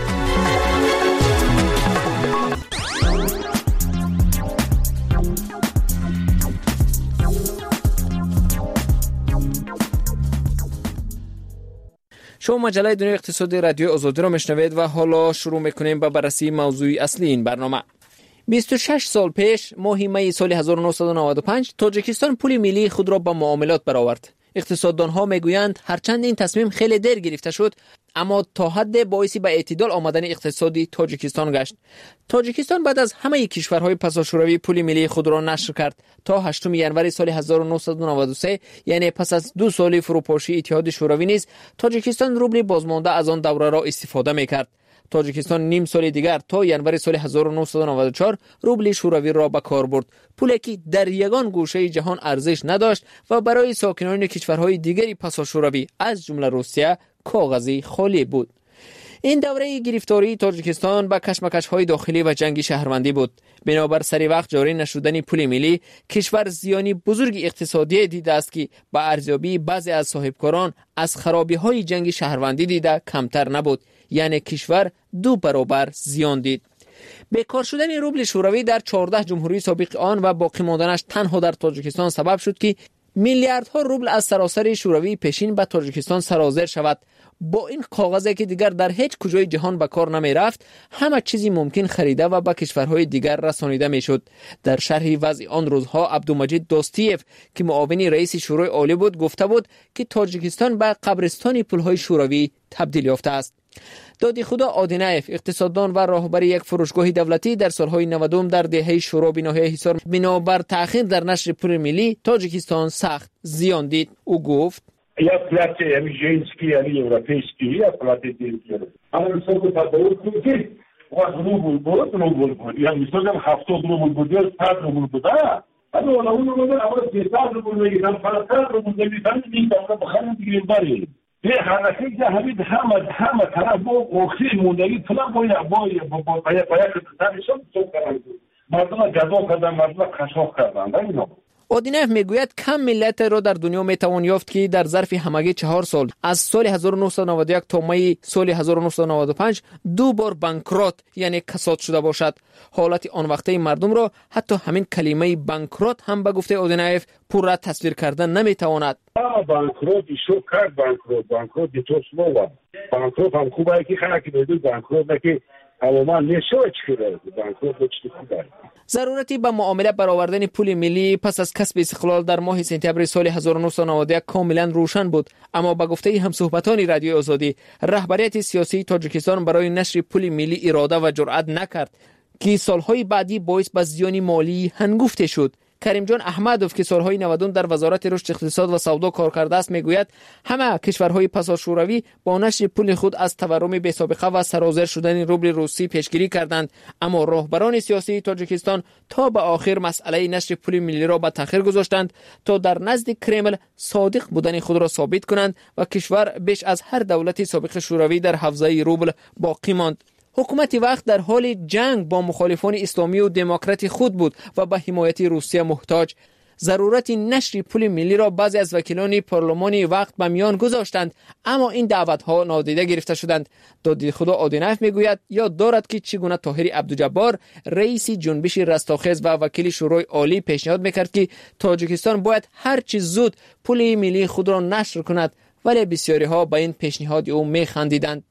شما مجله دنیای اقتصادی رادیو آزادی را میشنوید و حالا شروع میکنیم با بررسی موضوع اصلی این برنامه. بیست و شش سال پیش ماه می سال هزار و نهصد و نود و پنج تاجیکستان پول ملی خود را با معاملات برآورد. اقتصاددانها میگویند هرچند این تصمیم خیلی دیر گرفته شد، اما تا حد باعثی به اعتدال آمدن اقتصادی تاجیکستان گشت. تاجیکستان بعد از همه کشورهای پساشوروی پول ملی خود را نشر کرد تا هشتم ژانویه سال هزار و نهصد و نود و سه، یعنی پس از دو سال فروپاشی اتحاد شوروی نیز تاجیکستان روبل بازمانده از آن دوره را استفاده میکرد. تاجیکستان نیم سال دیگر تا ژانویه سال هزار و نهصد و نود و چهار روبل شوروی را به کار برد، پولی که در یگان گوشه جهان ارزش نداشت و برای ساکنان کشورهای دیگری پساشوروی از جمله روسیه کاغذی خالی بود. این دوره گرفتاری تاجیکستان با کشمکش‌های داخلی و جنگ شهروندی بود. بنابر سری وقت جاری نشدن پول ملی، کشور زیانی بزرگ اقتصادی دیده است که با ارزیابی بعضی از صاحبکاران از خرابی‌های جنگ شهروندی دیده کمتر نبود، یعنی کشور دو برابر زیان دید. بیکار شدن روبل شوروی در چهارده جمهوری سابق آن و باقی ماندنش تنها در تاجیکستان سبب شد که میلیاردها روبل از سراسر شوروی پیشین به تاجیکستان سرازیر شود. با این کاغذی که دیگر در هیچ کجای جهان به کار نمی رفت، همه چیزی ممکن خریده و به کشورهای دیگر رسانیده می شد. در شرح وضع آن روزها عبدالمجید دوستیف که معاون رئیس شورای عالی بود گفته بود که تاجیکستان به قبرستان پولهای شوروی تبدیل یافته است. دادی خدا آدینایف، اقتصاددان و راهبر یک فروشگاه دولتی در سالهای نود در دهه شورا به ناحیه حصار بنابر تأخیر در نشر پول ملی تاجیکستان سخت زیان دید. او گفت یا پلات یعنی جنسی یعنی اروپیسکی یا پلات دیگه. اما مثلا تفاوت کوچیک واحد روبل بود روبل بود یعنی مثلا هفتاد روبل بود یا صد روبل بود. اما ولی اون روبل اول صد روبل میگیرن فقط روبل میگیرن میگن بخرن دیگه باری. به حرکتی که همین همه همه طرف با اوخی موندگی پلان باید باید باید باید باید تنشون سوق کردن. مردم جدا کردن، مردم خشاف کردن. ببینید. اودینف میگوید کم ملت را در دنیا میتوان یافت که در ظرف همگی چهار سال از سال هزار و نهصد و نود و یک تا می سال هزار و نهصد و نود و پنج دو بار بانکرات یعنی کساد شده باشد. حالت آن وقته مردم را حتی همین کلمه بانکرات هم به گفته اودینف پورا تصویر کردن نمیتواند. بانکرات شو کرد بانکرات بانکرات تو سلوا بانکرات هم خوبه که خلک بدون بانکرات که اما نشوچ کرده بانکرات چی خوبه. ضرورتی به معامله برآوردن پول ملی پس از کسب استقلال در ماه سپتامبر سال هزار و نهصد و نود و یک کاملا روشن بود، اما به گفته همصحبتان رادیو آزادی رهبریت سیاسی تاجیکستان برای نشر پول ملی اراده و جرأت نکرد که سالهای بعدی باعث به زیان مالی هنگفته شد. کریم جان احمدوف که سالهای نود در وزارت رشد اقتصاد و سودا کار کرده است میگوید همه کشورهای پساشوروی با نشر پول خود از تورم بی‌سابقه و سرازیر شدن روبل روسی پیشگیری کردند، اما راهبران سیاسی تاجیکستان تا به آخر مسئله نشر پول ملی را به تأخیر گذاشتند تا در نزد کرمل صادق بودن خود را ثابت کنند و کشور بیش از هر دولت سابق شوروی در حوزه روبل باقی ماند. حکومت وقت در حال جنگ با مخالفان اسلامی و دموکرات خود بود و به حمایت روسیه محتاج. ضرورت نشر پول ملی را بعضی از وکیلان پارلمانی وقت به میان گذاشتند، اما این دعوت‌ها نادیده گرفته شدند. دادی خدا آدینف میگوید یاد دارد که چگونه طاهر عبدالجبار رئیس جنبش رستاخیز و وکیل شورای عالی پیشنهاد میکرد که تاجیکستان باید هر چه زود پول ملی خود را نشر کند، ولی بسیاری ها به این پیشنهاد او میخندیدند.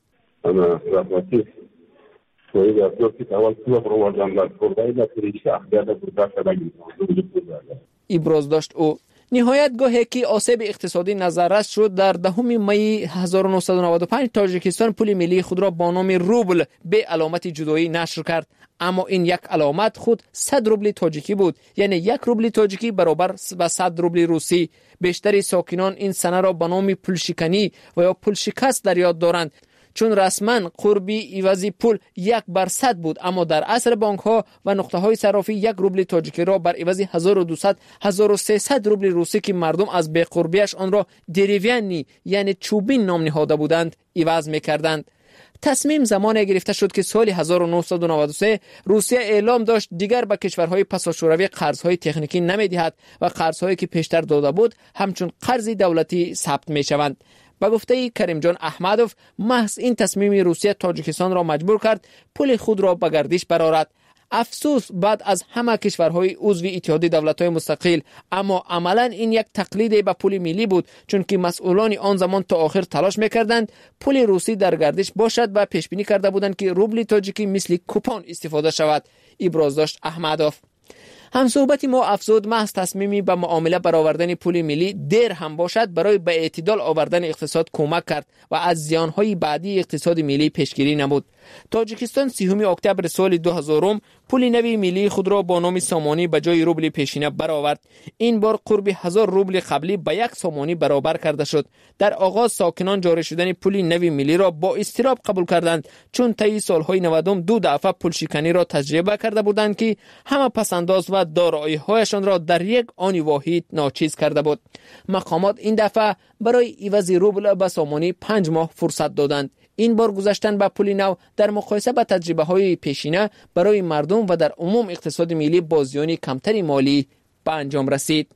Svoje aktivnosti taval tu provádzajú na sportovej na turistických aktivitách v Bratislave. ابراز داشت او نهایت گاهی که آسیب اقتصادی نظررس شد در دهم می هزار و نهصد و نود و پنج تاجیکستان پول ملی خود را با نام روبل به علامت جدایی نشر کرد، اما این یک علامت خود صد روبل تاجیکی بود، یعنی یک روبل تاجیکی برابر با صد روبل روسی. بیشتر ساکنان این سنه را به نام پول شکنی و یا پول شکست در یاد دارند، چون رسما قربی عوضی پول یک بر صد بود، اما در عصر بانک ها و نقطه های صرافی یک روبل تاجیکی را بر عوض هزار و دویست هزار و سیصد روبل روسی که مردم از بی‌قربیش آن را دریوینی یعنی چوبین نام نهاده بودند عوض می‌کردند. تصمیم زمانی گرفته شد که سال هزار و نهصد و نود و سه روسیه اعلام داشت دیگر به کشورهای پساشوروی قرضهای تکنیکی نمی‌دهد و قرضهایی که پیشتر داده بود همچون قرض دولتی ثبت می‌شوند. با گفته کریم جان احمدوف، محض این تصمیم روسیه تاجیکستان را مجبور کرد پول خود را به گردش برآورد. افسوس بعد از همه کشورهای عضو اتحاد دولت‌های مستقل، اما عملاً این یک تقلید به پول ملی بود، چون که مسئولان آن زمان تا آخر تلاش می‌کردند پول روسی در گردش باشد و پیش بینی کرده بودند که روبل تاجیکی مثل کوپن استفاده شود. ابراز داشت احمدوف. هم صحبتی ما افزود محض تصمیمی به معامله برآوردن پول ملی دیر هم باشد برای به اعتدال آوردن اقتصاد کمک کرد و از زیانهای بعدی اقتصاد ملی پیشگیری نمود. تاجیکستان سیوم اکتبر سال دو هزار پول نوی ملی خود را با نام سامانی به جای روبل پیشینه برآورد. این بار قرب هزار روبل قبلی به یک سامانی برابر کرده شد. در آغاز ساکنان جاری شدن پول نوی ملی را با اضطراب قبول کردند، چون طی سالهای نود دو دفعه پول شکنی را تجربه کرده بودند که همه پسنداز و دارایی‌هایشان را در یک آن واحد ناچیز کرده بود. مقامات این دفعه برای عوض روبل به سامانی پنج ماه فرصت دادند. این بار گذشتن به پول نو در مقایسه با تجربه های پیشینه برای مردم و در عموم اقتصاد ملی با زیان کمتری مالی به انجام رسید.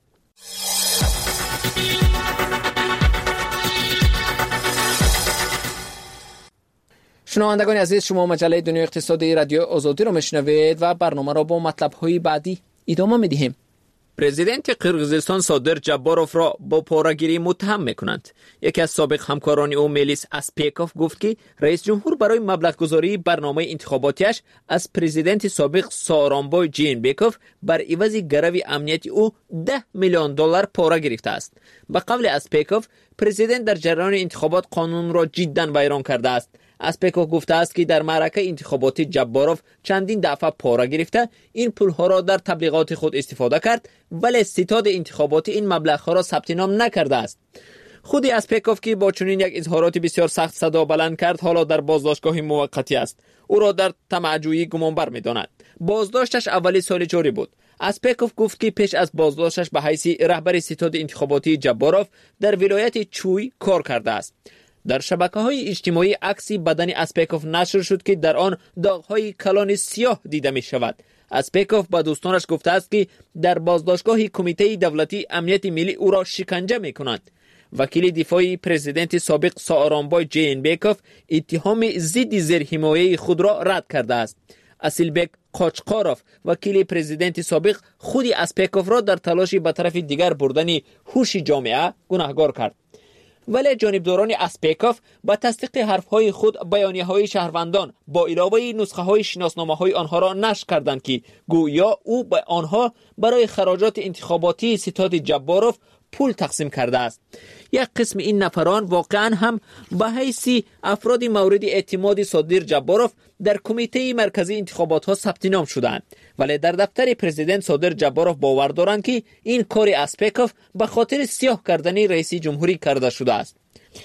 شنوندگان عزیز، شما مجله دنیای اقتصادی رادیو آزادی را میشنوید و برنامه را با مطلب های بعدی ادامه میدهیم. پرزیدنت قرقیزستان صادر جباروف را با پاره‌گیری متهم میکنند. یکی از سابق همکاران او میلیس اسپیکوف گفت که رئیس جمهور برای مبلغ گذاری برنامه انتخاباتیش از پرزیدنت سابق سارانبای جینبکوف بر عوض گرو امنیتی او ده میلیون دلار پاره گرفته است. به قول اسپیکوف، پرزیدنت در جریان انتخابات قانون را جداً ویران کرده است. اسپیکوف گفته است که در معرکه انتخاباتی جباروف چندین دفعه پاره گرفته این پولها را در تبلیغات خود استفاده کرد، ولی ستاد انتخاباتی این مبلغها را ثبت نام نکرده است. خود اسپیکوف که با چنین یک اظهارات بسیار سخت صدا بلند کرد حالا در بازداشتگاه موقتی است. او را در طمع‌جویی گمانبر می‌داند. بازداشتش اولی سال جاری بود. اسپیکوف گفت که پیش از بازداشتش به حیث رهبر ستاد انتخاباتی جباروف در ولایت چوی کار کرده است. در شبکه‌های اجتماعی عکسی بدن اسپیکوف نشر شد که در آن داغ‌های کلان سیاه دیده می‌شود. اسپیکوف با دوستانش گفته است که در بازداشتگاه کمیته دولتی امنیت ملی او را شکنجه می‌کنند. وکیل دفاعی پرزیدنت سابق سارانبای جینبکوف اتهام ضد زیرحمایه خود را رد کرده است. اسیلبک قاچقاروف وکیل پرزیدنت سابق خود اسپیکوف را در تلاشی به طرف دیگر بردن هوش جامعه گناهکار کرد. ولی جانبداران اسپیکوف با تصدیق حرفهای خود بیانیه‌های شهروندان با علاوه نسخه‌های شناسنامه‌های آنها را نشر کردند که گویا او به آنها برای خراجات انتخاباتی ستاد جباروف پول تقسیم کرده است. یک قسم این نفران واقعا هم به حیث افراد مورد اعتماد صادر جباروف در کمیته مرکزی انتخابات ها ثبت نام شدند، ولی در دفتر پرزیدنت صادر جباروف باور دارند که این کار اسپیکوف به خاطر سیاه کردن رئیس جمهوری کرده شده است.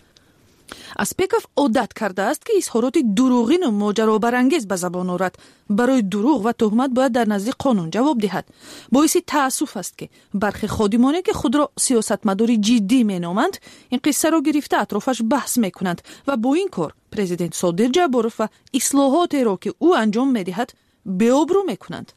اسپیکوف عادت کرده است که اظهارات دروغین و ماجرابرانگیز به زبان آورد. برای دروغ و تهمت باید در نزد قانون جواب دهد. باعث تأسف است که برخی خادمانی که خود را سیاستمداری جدی مینامند این قصه را گرفته اطرافش بحث میکنند و با این کار پرزیدنت صادر جباروف و اصلاحات را که او انجام میدهد بی‌آبرو میکنند.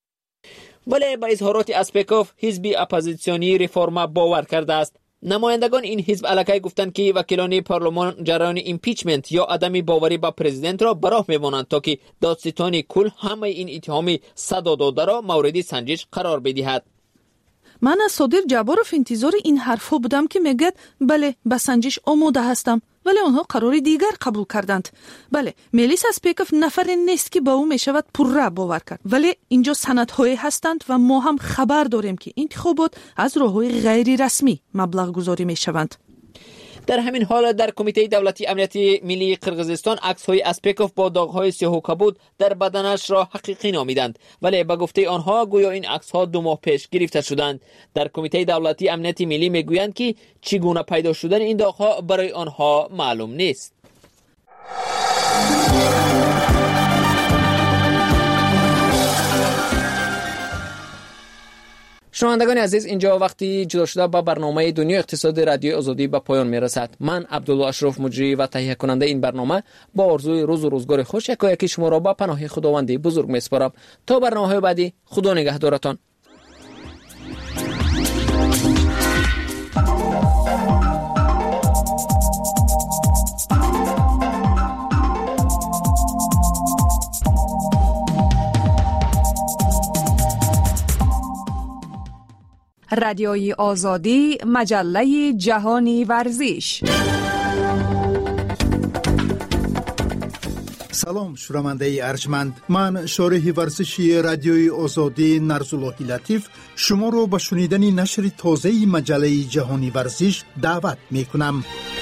ولی با اظهارات اسپیکوف حزب اپوزیسیونی ریفورما باور کرده است. نمایندگان این حزب علاقه گفتند که وکیلان پارلمان جریان ایمپیچمنت یا عدم باوری با پرزیدنت را براه می‌مانند تا که دادستان کل همه این اتهام صدا داده را مورد سنجش قرار بدهد. من از صادر جبارов انتظار این حرفها بودم که میگد بله به سنجش آماده هستم، ولی آنها قرار دیگر قبول کردند. بله، میلیس از پیکف نفر نیست که با او میشود پرره باور کرد، ولی اینجا سندهایی هستند و ما هم خبر داریم که انتخابات از راههای غیر رسمی مبلغ گذاری میشوند. در همین حال در کمیته دولتی امنیت ملی قرقیزستان عکس‌های اسپیکوف با داغ‌های سیاه و کبود در بدنش را حقیقی نامیدند، ولی به گفته آنها گویا این عکس‌ها دو ماه پیش گرفته شدند. در کمیته دولتی امنیت ملی میگویند که چگونه پیدا شدن این داغ‌ها برای آنها معلوم نیست. شنوندگان عزیز، اینجا وقتی جدا شده با برنامه دنیا اقتصاد رادیو آزادی به پایان میرسد. من عبدالله اشرف مجری و تهیه کننده این برنامه با آرزوی روز و روزگار خوش یکایک شما را با پناه خداوند بزرگ میسپارم. تا برنامه‌های بعدی، خدا نگهدارتان. رادیوی آزادی، مجله جهانی ورزش. سلام شنونده ارجمند، من شارح ورزشی رادیوی آزادی نرزاللهی لطیف شما رو به شنیدن نشر تازه مجله جهانی ورزش دعوت می کنم.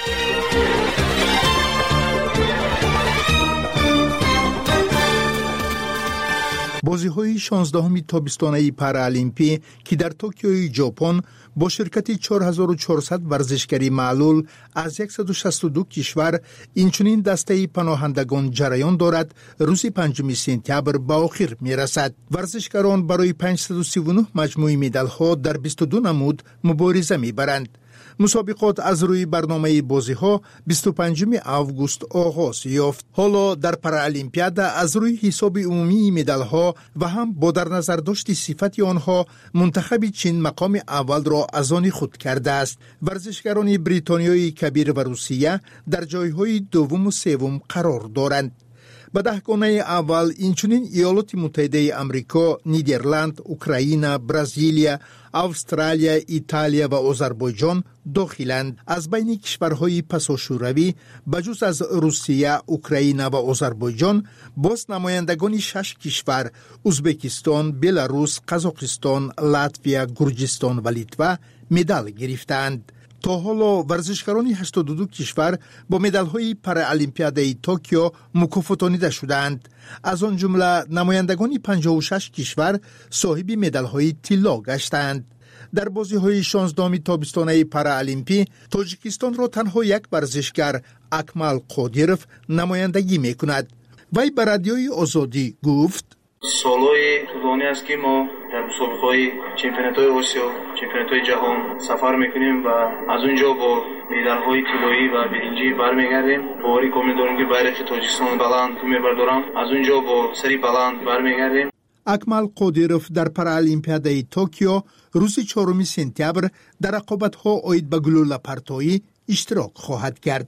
بازی‌های شانزدهم تابستانه پارالیمپی که در توکیو ژاپن با شرکت چهار هزار و چهارصد ورزشکاری معلول از صد و شصت و دو کشور اینچنین دسته پناهندگان جریان دارد، روز پنجم سپتامبر به آخر می‌رسد. ورزشکاران برای پانصد و سی و نه مجموعه مدال‌ها در بیست و دو نمود مبارزه می‌برند. مسابقات از روی برنامه بازی‌ها بیست و پنجم آگوست آغاز یافت. حالا در پارالیمپیاد از روی حساب عمومی مدال‌ها و هم با در نظر داشت صفت آنها، منتخب چین مقام اول را از آن خود کرده است. ورزشکاران بریتانیای کبیر و روسیه در جایهای دوم و سوم قرار دارند. به دهگانه اول اینچنین ایالات متحده آمریکا، نیدرلند، اوکراین، برزیلیا، استرالیا، ایتالیا و آذربایجان داخلند. از بین کشورهای پساشوروی بجز از روسیه، اوکراین و آذربایجان باز نمایندگان شش کشور ازبکستان، بلاروس، قزاقستان، لاتویا، گرجستان و لیتوا مدال گرفتند. تا حالا ورزشکاران هشتاد و دو کشور با مدال‌های پارالیمپیاد توکیو مکافاتانیده شدند. از آن جمله نمایندگان پنجاه و شش کشور صاحب مدال‌های طلا گشتند. در بازی‌های شانزدهم تابستانه پارالیمپی تاجیکستان را تنها یک ورزشکار، اکمال قادیروف، نمایندگی می‌کند. وی به رادیوی آزادی گفت: سالهای طولانی است که ما در مسابقه‌های چمپیونات‌های آسیا، چمپیونات‌های جهان سفر می‌کنیم و از اونجا با مدال‌های طلایی و برنجی برمیگردیم. باوری کامل دارم که بیرق تاجیکستان بلند می‌بردارم، از اونجا با سری بلند برمیگردیم. اکمال قادیروف در پارالیمپیاد توکیو روز چهارم سپتامبر در رقابت‌ها عاید به گلوله پرتایی اشتراک خواهد کرد.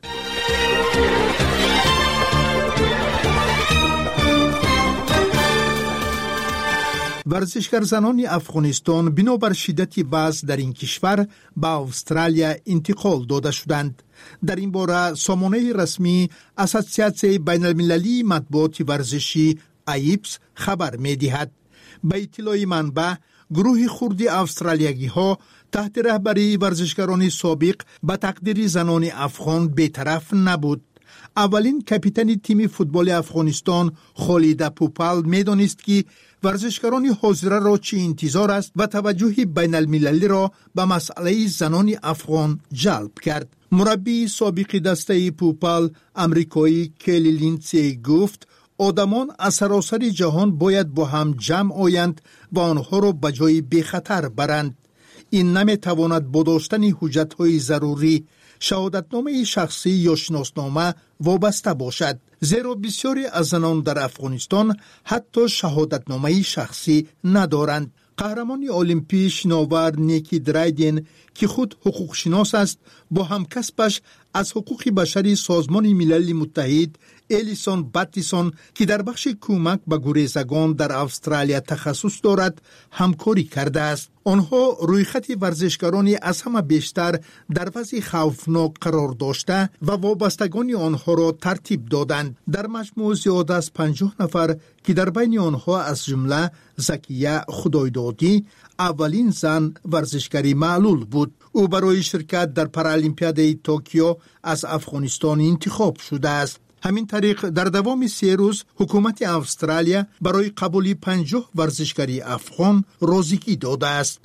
ورزشکار زنان افغانستان بنابر شدت وضع در این کشور به استرالیا انتقال داده شدند. در این باره سامانه رسمی اساسیاسیون بین المللی مطبوعات ورزشی ایپس خبر می دهد. به اطلاع منبع، گروه خردی استرالیایی ها تحت رهبری ورزشکاران سابق به تقدیر زنان افغان بی‌طرف نبود. اولین کاپیتان تیم فوتبال افغانستان خالد پوپال می‌دانست که ورزشکاران حاضر را چه انتظار است و توجه بین المللی را به مسئله زنان افغان جلب کرد. مربی سابق دسته پوپال، امریکایی کلی لینسی گفت: آدمان از سراسر جهان باید با هم جمع آیند و آنها را به جای بی خطر برند. این نمیتواند با داشتن حجت‌های ضروری، شهادتنامه شخصی یا شناسنامه وابسته باشد، زیرا بسیاری از زنان در افغانستان حتی شهادتنامه شخصی ندارند. قهرمان المپی شناور نیکی درایدن که خود حقوق شناس است، با همکسبش از حقوق بشری سازمان ملل متحد الیسون باتیسون که در بخش کمک به گریزگان در استرالیا تخصص دارد همکاری کرده است. آنها رویخط ورزشکارانی از همه بیشتر در وضع خوفناک قرار داشته و وابستگان آنها را ترتیب دادند. در مجموع زیاد از پنجاه نفر که در بین آنها از جمله زکیه خدایدادی اولین زن ورزشکاری معلول بود. او برای شرکت در پارالیمپیاد توکیو از افغانستان انتخاب شده است. همین طریق در دوام سه روز حکومت استرالیا برای قبولی پنجاه ورزشکاری افغان راضیگی داده است.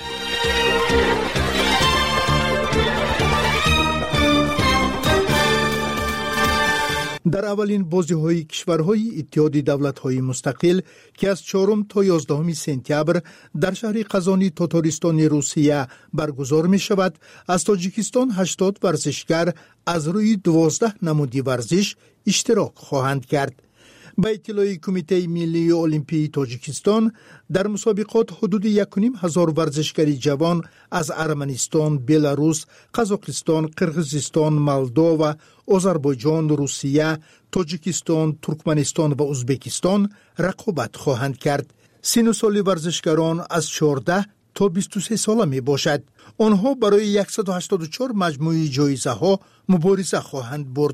در اولین بازی‌های کشورهای اتحاد دولت‌های مستقل که از چهارم تا یازدهم سپتامبر در شهر قزانی تاتارستان روسیه برگزار می‌شود، از تاجیکستان هشتاد ورزشکار از روی دوازده نمودی ورزش اشتراک خواهند کرد. به اطلاع کمیته ملی المپی تاجیکستان، در مسابقات حدود یک و نیم هزار ورزشکاری جوان از ارمنستان، بلاروس، قزاقستان، قرغیزستان، مولداوا، آذربایجان، روسیه، تاجیکستان، ترکمنستان و ازبکستان رقابت خواهند کرد. سن و سال ورزشکاران از چهارده تا بیست و سه ساله می باشد. آنها برای صد و هشتاد و چهار مجموعه جایزه ها مبارزه خواهند برد.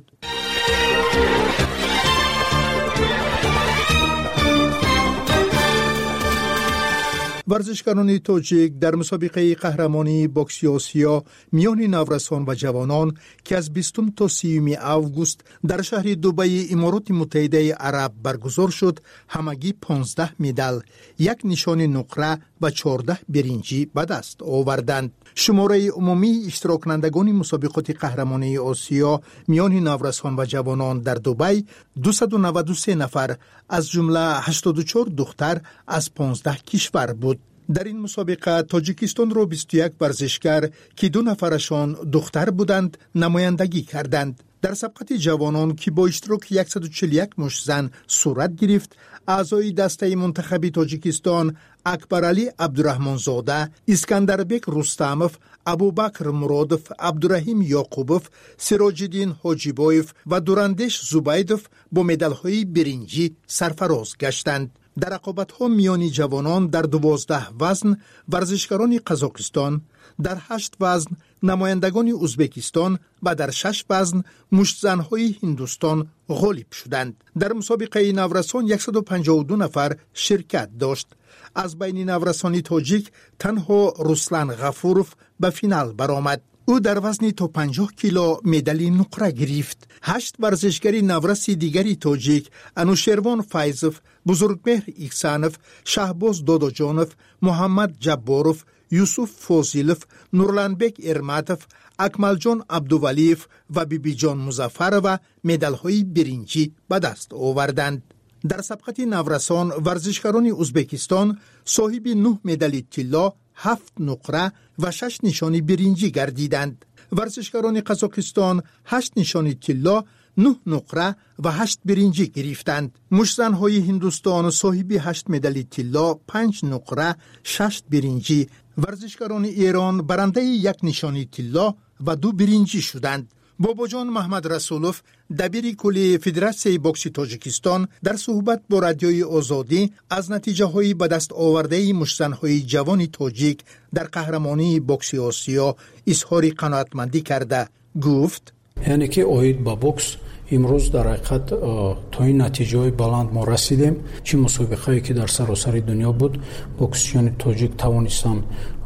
ورزشکاران تاجیک در مسابقه قهرمانی بوکس آسیا میان نورسان و جوانان که از بیستم تا سیوم آگوست در شهر دبی امارات متحده عرب برگزار شد، همگی پانزده مدال، یک نشان نقره و چهارده برنجی به دست آوردند. شماره عمومی اشتراک کنندگان مسابقات قهرمانی آسیا میان نورسان و جوانان در دبی دویست و نود و سه نفر از جمله هشتاد و چهار دختر از پانزده کشور بود. در این مسابقه تاجیکستان را بیست و یک ورزشکار که دو نفرشان دختر بودند نمایندگی کردند. در سبقت جوانان که با اشتراک صد و چهل و یک مشت زن صورت گرفت، اعضای دسته منتخبی تاجیکستان اکبرعلی عبدالرحمن زاده، اسکندربک رستموف، ابوبکر مرادوف، عبدالرحیم یعقوبوف، سراج الدین حاجیبایف و دورندش زبیدوف با مدال‌های برنجی سرفراز گشتند. در رقابت‌ها میان جوانان در دوازده وزن ورزشکاران قزاقستان، در هشت وزن نمایندگان ازبکستان و در شش وزن مشتزن‌های هندوستان غالب شدند. در مسابقه نورسان صد و پنجاه و دو نفر شرکت داشت. از بین نورسانی تاجیک تنها رسلان غفوروف به فینال برآمد. او در وزن تا پنجاه کیلو مدال نقره گرفت. هشت ورزشکاری نورسی دیگری تاجیک انوشیروان فایزوف، بزرگمهر ایکسانوف، شهباز داداجانوف، محمد جباروف، یوسف فوزیلوف، نورلانبک ارماتوف، اکملجان عبدولیف و بیبی جان مظفرova مدال‌های برنجی به دست آوردند. در سبقت نورسان ورزشکاران ازبکستان صاحب نه مدال طلا، هفت نقره و شش نشانی برنجی گردیدند. ورزشکاران قزاقستان هشت نشانی طلا، نه نقره و هشت برنجی گرفتند. مشتزن‌های هندوستان صاحب هشت مدال طلا، پنج نقره، شش برنجی. ورزشکاران ایران برنده یک نشانی طلا و دو برنجی شدند. باباجان محمد رسولوف، دبیر کلی فدراسیون بوکس تاجیکستان، در صحبت با رادیوی آزادی از نتیجه های به دست آورده مشتزن‌های جوان تاجیک در قهرمانی بوکس آسیا اظهار قناعتمندی کرده گفت: یعنی که اوید با بوکس امروز در حقیقت تا این نتیجه بلند ما رسیدیم. چه مسابقه‌ای که در سراسر دنیا بود، بوکسیون تاجیک توانستند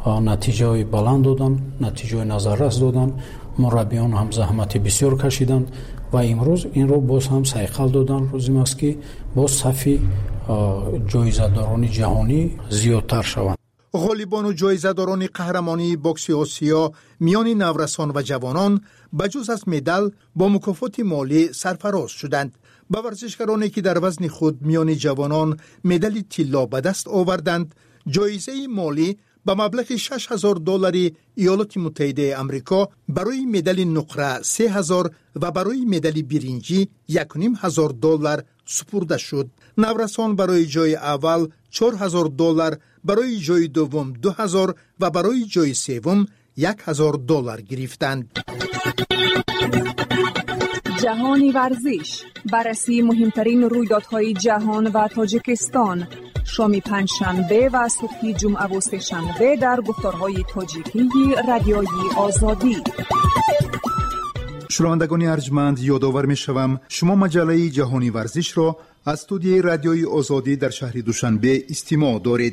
نتیجه بلند دادن، نتیجه نظررس دادن. مربیان هم زحمت بسیار کشیدند و امروز این رو باز هم سایقل دادن. روزی است که باز صفی جایزه‌داران جهانی زیادتر شوند. غالبان و جایزه‌داران قهرمانی بوکس آسیا میان نورسان و جوانان بجز از مدال با مکافات مالی سرفراز شدند. با ورزشکارانی که در وزن خود میان جوانان مدال طلا به دست آوردند، جایزه مالی با مبلغ شش هزار دلار ایالات متحده آمریکا برای مدال نقره سه هزار و برای مدال برنجی یک و نیم هزار دلار سپرده شد. نورسان برای جای اول چهار هزار دلار، برای جای دوم دو هزار و برای جای سوم یک هزار دلار گرفتند. جهانی ورزش، بررسی مهمترین رویدادهای جهان و تاجیکستان، شام پنجشنبه و صبح جمعه و سه‌شنبه در گفتارهای تاجیکی رادیوی آزادی. شنوندگان ارجمند، یادآور می‌شوم شما مجله جهانی ورزش را از استودیوی رادیوی آزادی در شهر دوشنبه استماع دارید.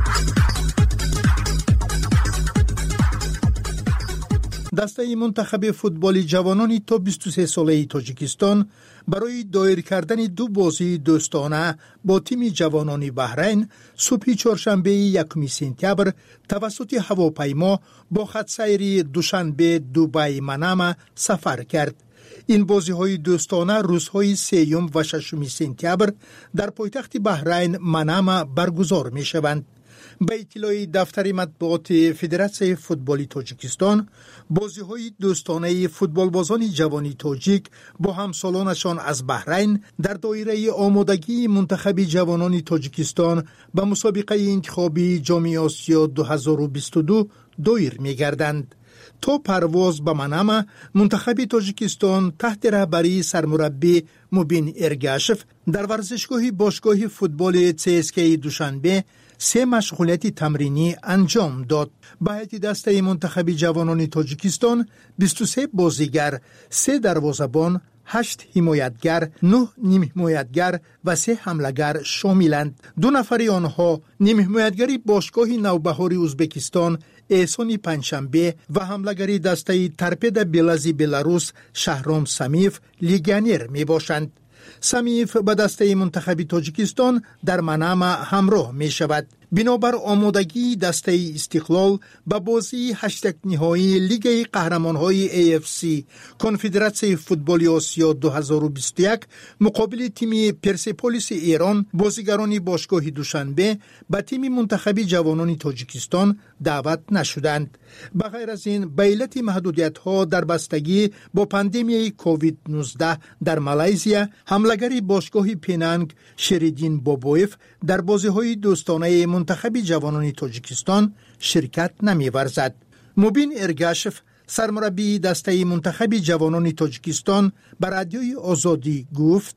دسته منتخب فوتبال جوانان تا بیست و سه ساله تاجیکستان برای دایر کردن دو بازی دوستانه با تیم جوانان بحرین صبح چهارشنبه یکم سپتامبر توسط هواپیما با خط سیر دوشنبه دبی منامه سفر کرد. این بازی های دوستانه روزهای سیوم و ششم سپتامبر در پایتخت بحرین منامه برگزار می شوند. به اطلاع دفتر مطبوعات فدراسیون فوتبال تاجیکستان، بازی‌های دوستانه فوتبالبازان جوانی تاجیک با همسالانشان از بحرین در دایره آمادگی منتخب جوانان تاجیکستان به مسابقه انتخابی جام آسیا دو هزار و بیست و دو دایر می‌گردند. تا پرواز به منامه، منتخب تاجیکستان تحت رهبری سرمربی مبین ارگاشف در ورزشگاه باشگاه فوتبال سی اس کی دوشنبه سه مشغولیت تمرینی انجام داد. به هیئت دسته منتخب جوانان تاجیکستان بیست و سه بازیگر، سه دروازه‌بان، هشت حمایتگر، نه نیم حمایتگر و سه حمله‌گر شاملند. دو نفر آنها نیم حمایتگری باشگاه نوبهار ازبکستان احسان پنجشنبه و حمله‌گری دسته ترپد بلازی بلاروس شهرام سمیف لیگانر می باشند. سمیف به دسته منتخب تاجیکستان در منامه همراه می شود. بنابر آمادگی دسته استقلال به بازی هشتگ نهایی لیگ قهرمان‌های ای اف سی کنفدراسیون فوتبال آسیا دو هزار و بیست و یک مقابل تیم پرسپولیس ایران، بازیگران باشگاه دوشنبه به تیم منتخب جوانان تاجیکستان دعوت نشدند. به غیر از این، به علت محدودیت‌ها در بستگی با پاندمی کووید نوزده در مالزیا، حمله‌گر باشگاه پینانگ شریدین بابویف در بازی‌های دوستانه منتخب جوانان تاجیکستان شرکت نمی‌ورزد. مبین ارگاشف سرمربی دسته منتخب جوانان تاجیکستان به رادیوی آزادی گفت: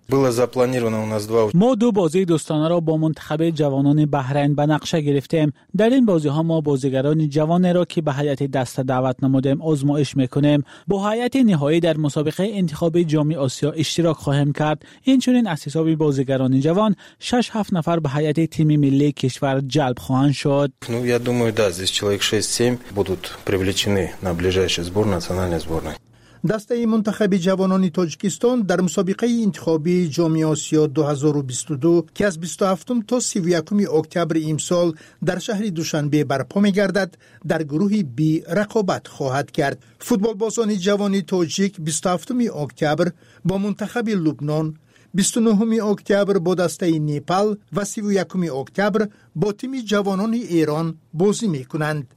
ما دو بازی دوستانه را با منتخب جوانان بحرین به نقشه گرفتیم. در این بازی ها ما بازیگران جوان را که به هیئت دسته دعوت نمودیم آزمایش میکنیم. با هیئت نهایی در مسابقه انتخابی جام آسیا اشتراک خواهیم کرد. اینچنین از حساب بازیگران جوان شش هفت نفر به هیئت تیم ملی کشور جلب خواهند شد. Ну, я думаю, да, здесь человек шесть-семь будут привлечены на ближайший сбор национальной сборной. دسته منتخب جوانان تاجیکستان در مسابقه انتخابی جام آسیا دو هزار و بیست و دو که از بیست و هفتم تا سی و یکم اکتبر امسال در شهر دوشنبه برپا می‌گردد در گروه بی رقابت خواهد کرد. فوتبالبازان جوان تاجیک بیست و هفتم اکتبر با منتخب لبنان، بیست و نهم اکتبر با دسته نپال و سی و یکم اکتبر با تیم جوانان ایران بازی می‌کنند.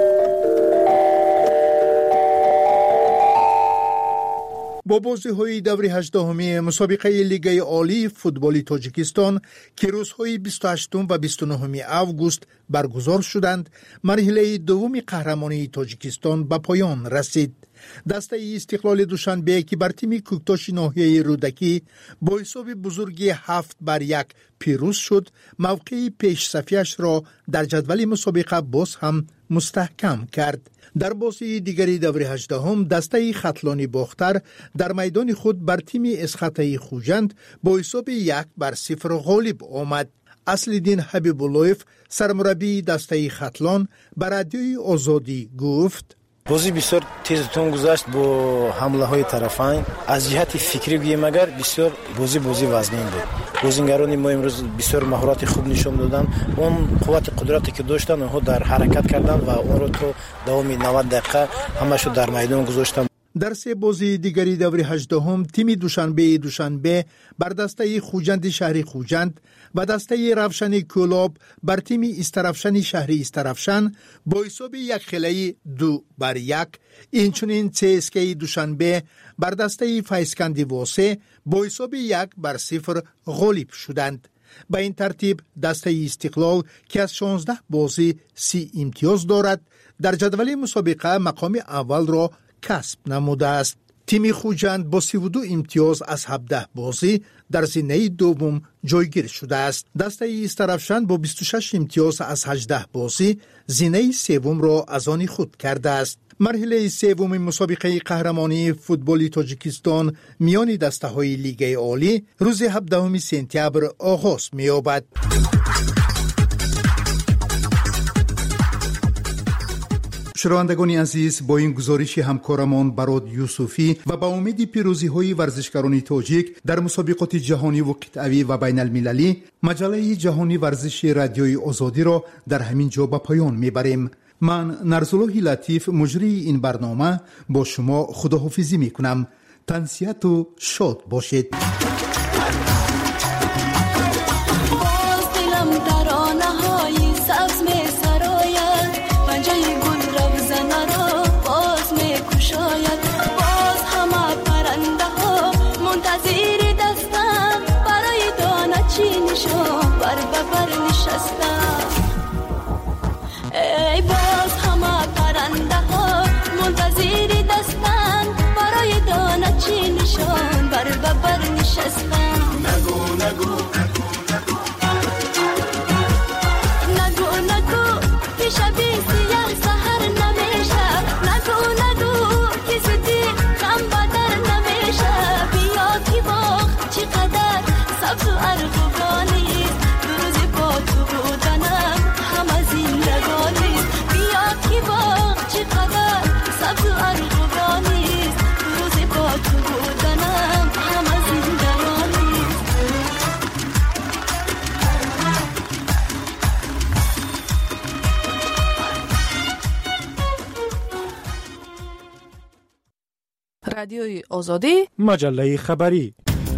با بازی‌های دور هجدهم مسابقه لیگ عالی فوتبال تاجیکستان که روزهای بیست و هشتم و بیست و نهم آگوست برگزار شدند، مرحله دوم قهرمانی تاجیکستان به پایان رسید. دسته استقلال دوشنبه که بر تیم کوکتاش ناحیه رودکی با حساب بزرگی هفت بر یک پیروز شد، موقع پیش صفیش را در جدول مسابقه باز هم مستحکم کرد. در بازی دیگری دور هجدهم دسته خطلانی باختر در میدان خود بر تیم اسخطه خوجند با حساب یک بر صفر غالب آمد. اصل‌الدین حبیب‌الله‌اف سرمربی دسته خطلان به رادیوی آزادی گفت: بازی بسیار تیز تون گذشت با حمله های طرفین. از جهت فکری گویم اگر بسیار بازی بازی وزنین بود. بازیگران ما امروز بسیار مهارت خوب نشون دادن. اون قوت قدرتی که داشتن اونها در حرکت کردن و اون رو تو دوام نود دقیقه همشو در میدان گذاشتن. در سه بازی دیگری دور هجدهم تیم دوشنبه دوشنبه بر دسته خوجند شهری خوجند و دسته رفشن کولاب بر تیم استرفشن شهری استرفشن با حساب یک خیلی دو بر یک، اینچنین سی اس کی دوشنبه بر دسته فیسکندی واسه با حساب یک بر صفر غالب شدند. به این ترتیب دسته استقلال که از شانزده بازی سی امتیاز دارد در جدول مسابقه مقام اول را کسب نموده است. تیم خوجند با سی و دو امتیاز از هفده بازی در زینه دوم جایگیر شده است. دسته ایسترفشان با بیست و شش امتیاز از هجده بازی زینه سوم را از آن خود کرده است. مرحله سوم مسابقه قهرمانی فوتبال تاجیکستان میان دسته های لیگ عالی روز هفدهم سپتامبر آغاز می‌یابد. شنوندگان عزیز، با این گزارش همکارمان براد یوسفی و با امید پیروزی های ورزشکاران تاجیک در مسابقات جهانی و قطعی و بین المللی، مجله جهانی ورزش رادیوی آزادی را در همین جا به پایان میبریم. من نرزالله لطیف مجری این برنامه با شما خداحافظی میکنم. تنسیت و شاد باشید. ای باز همه پرنده ها منتظر دستن برای دانه چی نشان بر ببر نشستن. نگو نگو نگو نگو که شبی سیاه سهر نمیشه. نگو نگو که زدی غم بدر نمیشه. بیا که باغ چقدر سبز و ارغوانی دو روزی با تو بودنم همه زندگانی. بیا که باغ چقدر سبز و ارغوانی دو روزی با تو بودنم همه زندگانی. رادیوی آزادی، مجله خبری.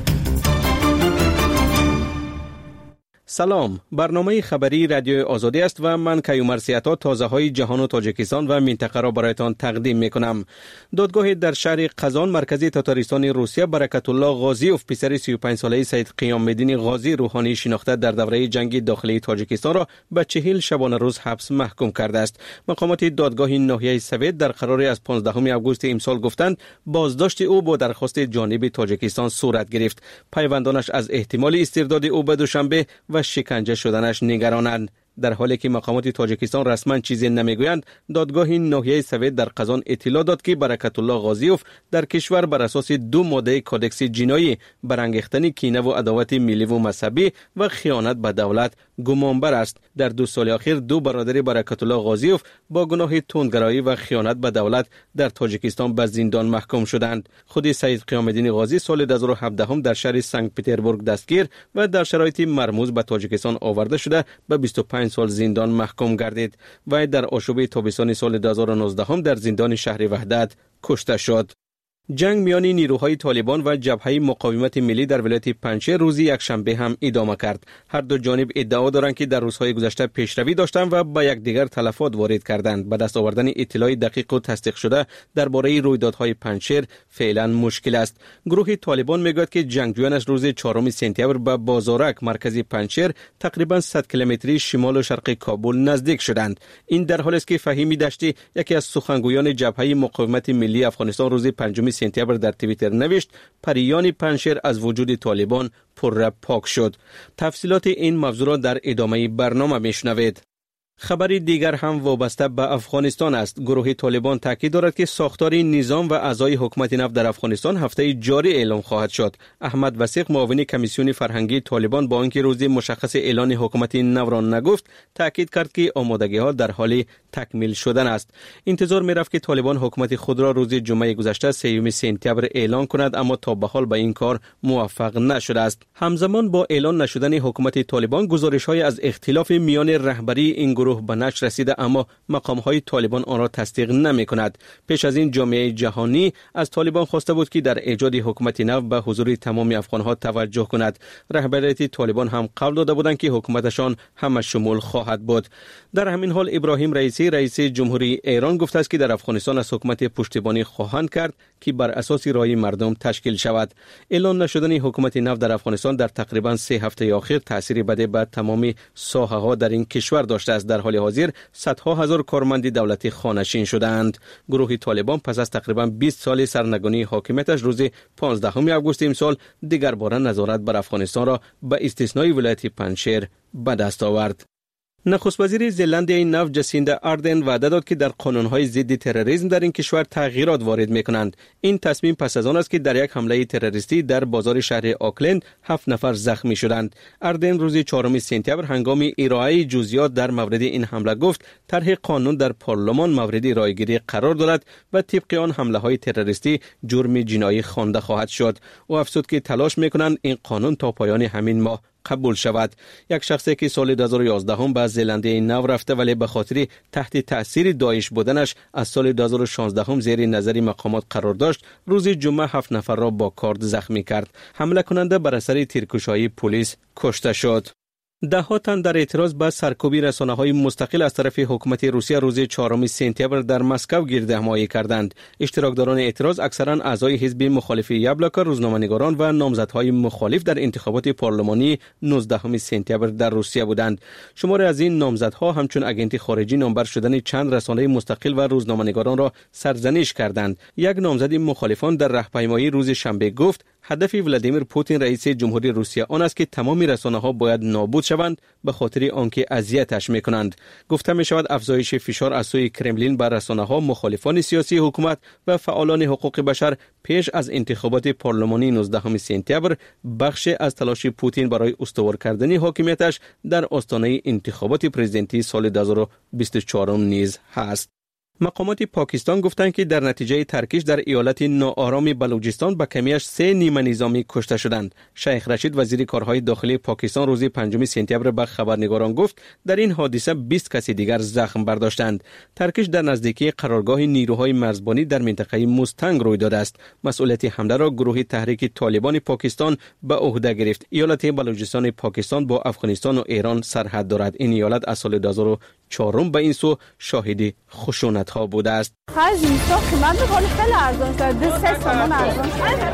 سلام، برنامه خبری رادیو آزادی است و من کیومر سیاتا تازه های جهان و تاجیکستان و منطقه را برایتان تقدیم می کنم. دادگاه در شهر قزان مرکزی تاتاریستان روسیه برکت الله غازیوف پسر سی و پنج ساله سید قیام الدین غازی روحانی شناخته در دوره جنگ داخلی تاجیکستان را به چهل شبانه روز حبس محکوم کرده است. مقامات دادگاه ناحیه سوید در قراری از پانزدهم آگوست امسال گفتند بازداشت او با درخواست جانب تاجیکستان صورت گرفت. پیوندانش از احتمال استرداد او به دوشنبه و شکنجه شدنش نگرانند. در حالی که مقامات تاجیکستان رسما چیزی نمیگویند، دادگاه ناحیه سوید در قزان اطلاع داد که برکت الله غازیوف در کشور بر اساس دو ماده کودکس جنایی برانگیختن کینه و عداوت ملی و مذهبی و خیانت به دولت گمانبر است. در دو سال اخیر دو برادر برکت الله غازیوف با گناه تندگرایی و خیانت به دولت در تاجیکستان به زندان محکوم شدند. خود سید قیام الدین غازی سال دو هزار و هفده در شهر سنت پترزبورگ دستگیر و در شرایط مرموز به تاجیکستان آورده شده به بیست و پنج سال زندان محکوم گردید. و در آشوب تابستان سال دو هزار و نوزده در زندان شهر وحدت کشته شد. جنگ میان نیروهای طالبان و جبهه مقاومت ملی در ولایت پنجشیر روز یکشنبه هم ادامه کرد. هر دو جانب ادعا دارند که در روزهای گذشته پیشروی داشتند و به یکدیگر تلفات وارد کردند. به دست آوردن اطلاع دقیق و تصدیق شده درباره رویدادهای پنجشیر فعلا مشکل است. گروه طالبان میگوید که جنگجویان از روز چهارم سپتامبر به بازارک مرکز پنجشیر تقریبا صد کیلومتری شمال و شرق کابل نزدیک شدند. این در حالی است که فهیمی دشتی یکی از سخنگویان جبهه مقاومت ملی افغانستان روز پنجم سپتامبر در توییتر نوشت پریان پنجشیر از وجود طالبان پر پاک شد. تفصیلات این موضوع را در ادامه برنامه میشنوید. خبری دیگر هم وابسته به افغانستان است. گروه طالبان تاکید دارد که ساختار نظام و اعضای حکومت نو در افغانستان هفته جاری اعلام خواهد شد. احمد وثیق معاون کمیسیون فرهنگی طالبان با اینکه روز مشخص اعلان حکومت نو را نگفت، تاکید کرد که آمادگی ها در حال تکمیل شدن است. انتظار می رفت که طالبان حکومت خود را روز جمعه گذشته سوم سپتامبر اعلان کند، اما تا به حال به این کار موفق نشده است. همزمان با اعلان نشدن حکومت طالبان، گزارش‌های از اختلاف میان رهبری این گروه به نشر رسیده، اما مقام‌های طالبان آن را تصدیق نمی‌کند. پیش از این جامعه جهانی از طالبان خواسته بود که در ایجاد حکومت نو به حضور تمام افغان‌ها توجه کند. رهبریت طالبان هم قول داده بودند که حکومتشان همه شمول خواهد بود. در همین حال ابراهیم رئیسی رئیس جمهوری ایران گفته است که در افغانستان از حکومت پشتیبانی خواهند کرد که بر اساس رای مردم تشکیل شود. اعلان نشدن حکومت نو در افغانستان در تقریبا سه هفته اخیر تاثیر بده بر تمام ساحه‌ها در این کشور داشته است. در حال حاضر صدها هزار کارمند دولتی خانه‌نشین شدند. گروه طالبان پس از تقریبا بیست سال سرنگونی حاکمیتش روز پانزدهم آگوست امسال دیگر بار نظارت بر افغانستان را به استثنای ولایت پنجشیر به دست آورد. نخست وزیر زلندیای نو جسیندا آردن وعده داد که در قانون‌های ضد تروریسم در این کشور تغییرات وارد می‌کنند. این تصمیم پس از آن است که در یک حمله تروریستی در بازار شهر آکلند هفت نفر زخمی شدند. آردن روز چهارم سپتامبر هنگام ارائه جزئیات در مورد این حمله گفت طرح قانون در پارلمان مورد رایگیری قرار دارد و طبق آن حمله‌های تروریستی جرم جنایی خوانده خواهد شد. او افزود که تلاش می‌کنند این قانون تا پایان همین ماه قبول شود. یک شخصی که سال دو هزار و یازده هم به زلندیای نو رفته ولی به خاطر تحت تاثیر داعش بودنش از سال دو هزار و شانزده هم زیر نظر مقامات قرار داشت، روز جمعه هفت نفر را با کارد زخمی کرد. حمله کننده بر اثر تیرکش‌های پلیس کشته شد. ده ها تن در اعتراض به سرکوبی رسانه‌های مستقل از طرف حکومت روسیه روز چهارم سپتامبر در مسکو گردهمایی کردند. اشتراکداران اعتراض اکثرا اعضای حزب مخالف یابلوکا، روزنامه‌نگاران و نامزدهای مخالف در انتخابات پارلمانی نوزدهم سپتامبر در روسیه بودند. شماری از این نامزدها همچون اگنت خارجی نامبر شدن چند رسانه مستقل و روزنامه‌نگاران را سرزنش کردند. یک نامزد مخالفان در راهپیمایی روز شنبه گفت هدف ولادیمیر پوتین رئیس جمهوری روسیه آن است که تمام رسانه‌ها باید نابود شوند به خاطر آنکه اذیتش می‌کنند. گفته می‌شود افزایش فشار از سوی کرملین بر رسانه‌ها، مخالفان سیاسی حکومت و فعالان حقوق بشر پیش از انتخابات پارلمانی نوزدهم سپتامبر بخش از تلاش پوتین برای استوار کردن حاکمیتش در آستانه انتخابات پرزیدنتی سال دو هزار و بیست و چهار نیز هست. مقامات پاکستان گفتند که در نتیجه ترکش در ایالت ناآرام بلوچستان به کمیش سه نیمه نظامی کشته شدند. شیخ رشید وزیر کارهای داخلی پاکستان روز پنجم سپتامبر به خبرنگاران گفت در این حادثه بیست کسی دیگر زخم برداشتند. ترکش در نزدیکی قرارگاه نیروهای مرزبانی در منطقه مستنگ روی داده است. مسئولیت حمله را گروه تحریک طالبان پاکستان به عهده گرفت. ایالت بلوچستان پاکستان با افغانستان و ایران سرحد دارد. این ایالت از سال دو هزار و چهار به این سو شاهد خشونت ها بوده است. خرج نیستا قیمت خیلی خیلی ارزان شد. دو سه تومان ارزان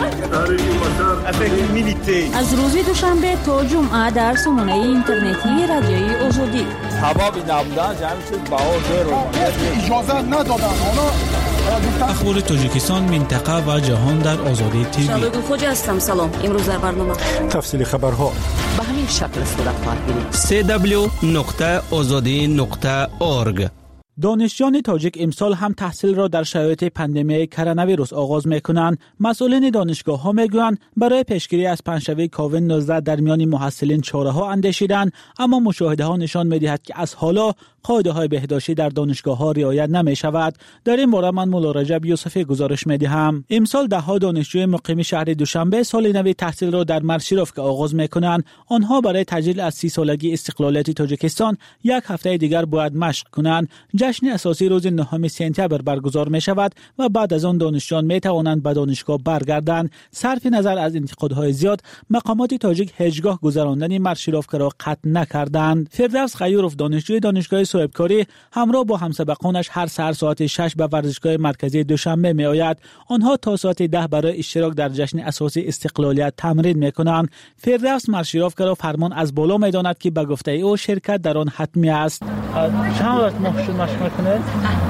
شد. از روز دوشنبه تا جمعه در سامانه اینترنتی رادیوی آزادی. هوا بی نبودن جمع شد با اجازه ندادن. اخبار تاجیکستان، منطقه و جهان در آزادی تیوی. شادو خوجا هستم. سلام. امروز در برنامه تفصیل خبرها به همین شکل صورت خواهد گرفت. سی دبلیو نقطه آزادی نقطه اورگ. دانشجویان تاجیک امسال هم تحصیل را در شرایط پاندمی کرونا ویروس آغاز می‌کنند. مسئولین دانشگاه‌ها می‌گویند برای پیشگیری از پنجشنبه کووید نوزده در میان محصلین چاره‌ها اندیشیدند، اما مشاهده‌ها نشان می‌دهد که از حالا قاعده‌های بهداشتی در دانشگاه‌ها رعایت نمی‌شود. در این باره من مولا رجب یوسفی گزارش می‌دهم. امسال ده‌ها دانشجوی مقیم شهر دوشنبه سال نو تحصیل را در مرشیروفکا آغاز می‌کنند. آنها برای تجلیل از سی سالگی استقلالیت تاجیکستان یک هفته دیگر باید مشق کنند. جشن اساسی روز نهم سپتامبر برگزار می شود و بعد از آن دانشجویان می توانند به دانشگاه برگردند. صرف نظر از انتقادهای زیاد، مقامات تاجیک هیچگاه گذراندن مرشیروفکا را قطع نکردند. فردوس غیورف دانشجوی دانشگاه صاحبکاری همراه با همسبقانش هر سحر ساعت شش به ورزشگاه مرکزی دوشنبه می آید. آنها تا ساعت ده برای اشتراک در جشن اساسی استقلالیت تمرین می کنند. فردوس مرشیروفکا را فرمان از بالا می داند که به گفته او شرکت در آن حتمی است. چند وقت مشغول مشغول کنه؟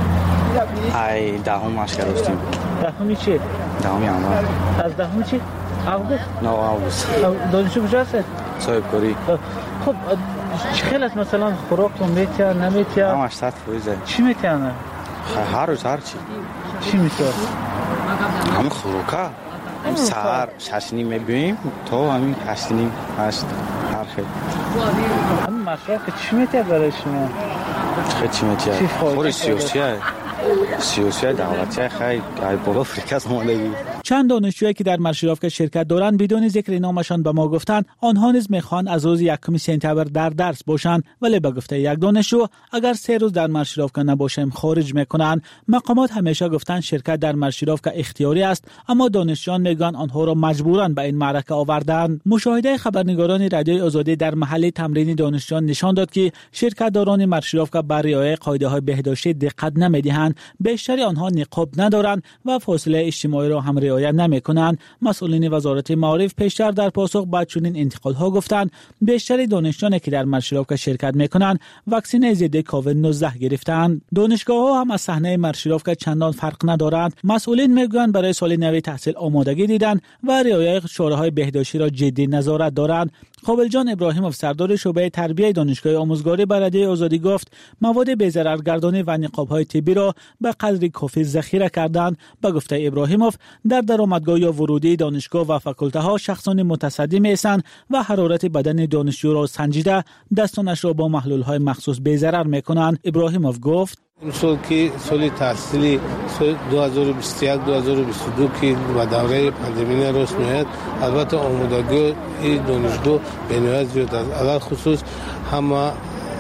ای دهم مشغول هستیم. دهمی چی؟ دهمی اول. از دهم چی؟ آگوست؟ نه آگوست. دانشجو کجا هست؟ صاحبکاری. خب خیلی است مثلا خوراک رو میتیا نمیتیا؟ همش صد فویزه. چی میتیانه؟ هر روز هر چی. چی میتیا؟ همین خوراکه. سهر شش نیم میبینیم تا همین هشت نیم هشت هر خیلی. همین مشروع که چی میتیا برای شما؟ خیلی چی میتیا؟ خوری سیاسیه. سیاسی دولتی خیلی بالا فرکست ماندگی. چند دانشجویی که در مرشیروفکا شرکت دارند بدون ذکر نامشان به ما گفتند آنها نیز میخوان از روز یکم سپتامبر در درس باشند، ولی به گفته یک دانشجو اگر سه روز در مرشیروفکا نباشیم خارج میکنند. مقامات همیشه گفتند شرکت در مرشیروفکا اختیاری است، اما دانشجویان میگن آنها را مجبورن به این معرکه آوردند. مشاهده خبرنگاران رادیوی آزادی در محل تمرین دانشجویان نشان داد که شرکت‌داران مرشیروفکا بر رعایت قاعده‌های بهداشتی دقت نمیدهند. بیشتر آنها نقاب ندارند و فاصله اجتماعی را هم رعایت نمی‌کنند. مسئولین وزارت معارف پیشتر در پاسخ به چنین انتقادها گفتند بیشتر دانشجویانی که در مرشلاوکا شرکت می‌کنند واکسن ضد کووید نوزده گرفتند. دانشگاه‌ها هم از صحنه مرشلاوکا چندان فرق ندارند. مسئولین میگویند برای سال نو تحصیل آمادگی دیدند و رعایت شورای بهداشتی را جدی نظارت دارند. قابلجان ابراهیموف سردار شعبه تربیت دانشگاه آموزگاری به رادیو آزادی گفت مواد بی‌ضررگردانی و نقاب‌های طبی را به قدری کافی ذخیره کردند. به گفته ابراهیموف در درآمدگاه یا ورودی دانشگاه و فاکولته شخصان متصدی می‌اند و حرارت بدن دانشجو را سنجیده دستانش را با محلول‌های مخصوص بی‌ضرر می‌کنند. ابراهیموف گفت این سال که سال تحصیلی سال دو هزار و بیست و یک دو هزار و بیست و دو که با دوره پاندمی راست میاد البته آمادگی دانشجو به نهایت زیاد است. علل خصوص همه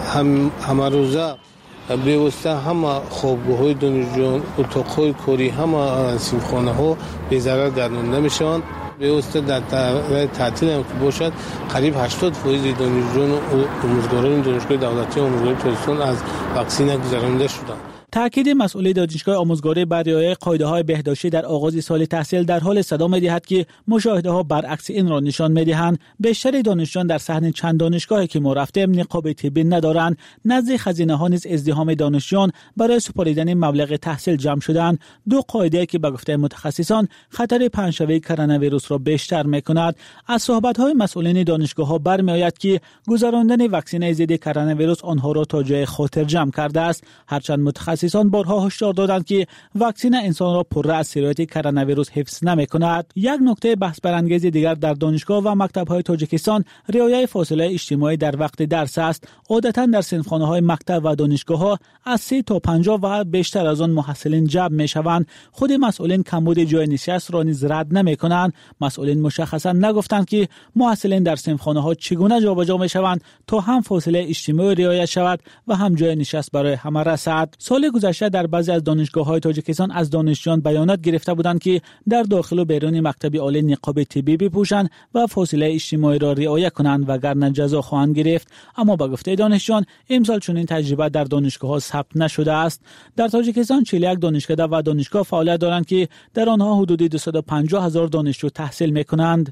هم همه روزه بیوسته همه خوابگاه‌های دانشجویان اتاق‌های کاری همه صنفخانه‌ها به ضرر گردانده میشوند. بیوسته در تعطیل هم که باشد قریب هشتاد درصد دانشجویان و آموزگاران دانشگاه دولتی آموزگاری تاجیکستان از واکسن گذرانده شدند. تأکید مسئول دانشگاه آموزگاری بر رعایت قاعده‌های بهداشتی در آغاز سال تحصیل در حال صدا می‌دهد که مشاهده‌ها برعکس این را نشان می‌دهند. بیشتر دانشجویان در صحن چند دانشگاهی که ما رفتیم نقاب طبی ندارند. نزد خزینه‌ها نیز ازدحام دانشجویان برای سپاریدن مبلغ تحصیل جمع شدند. دو قاعده که به گفته متخصصان خطر پنجشنبه کرونا ویروس را بیشتر می‌کند. از صحبت‌های مسئولین دانشگاه‌ها برمی‌آید که گذراندن واکسن ضد کرونا ویروس آنها را تا جای خطر جمع کرده است. هرچند متخصصان بارها هشدار دادند که واکسن انسان را پر از سرایت کرونا ویروس حفظ نمی‌کند. یک نکته بحث برانگیز دیگر در دانشگاه و مکتب‌های تاجیکستان رعایت فاصله اجتماعی در وقت درس است. عادتاً در صنفخانه‌های مکتب و دانشگاه‌ها از سی تا پنجاه و بیشتر از آن محصلین جمع می‌شوند. خود مسئولین کمبود جای نشست را نیز رد نمی‌کنند. مسئولین مشخصاً نگفتند که محصلین در صنفخانه‌ها چگونه جابجا می‌شوند تا هم فاصله اجتماعی رعایت شود و هم جای نشست برای همه رسد. سال گذشته در بعضی از دانشگاه‌های تاجیکستان از دانشجویان بیانات گرفته بودند که در داخل و بیرون مکتب عالی نقاب طبی بپوشند و فاصله اجتماعی را رعایت کنند وگرنه جزا خواهند گرفت. اما با گفته دانشجویان امسال چنین تجربه در دانشگاه‌ها ثبت نشده است. در تاجیکستان چهل و یک دانشکده و دانشگاه فعالیت دارند که در آنها حدود دویست و پنجاه هزار دانشجو تحصیل می‌کنند.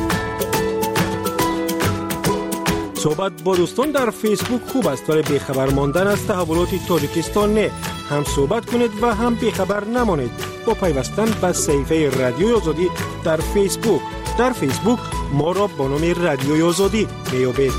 صحبت با دوستان در فیسبوک خوب است ولی بیخبر ماندن از تحولات تاجیکستان نه. هم صحبت کنید و هم بیخبر نمانید با پیوستن به صفحه رادیوی آزادی در فیسبوک. در فیسبوک ما را با نام رادیوی آزادی میابید.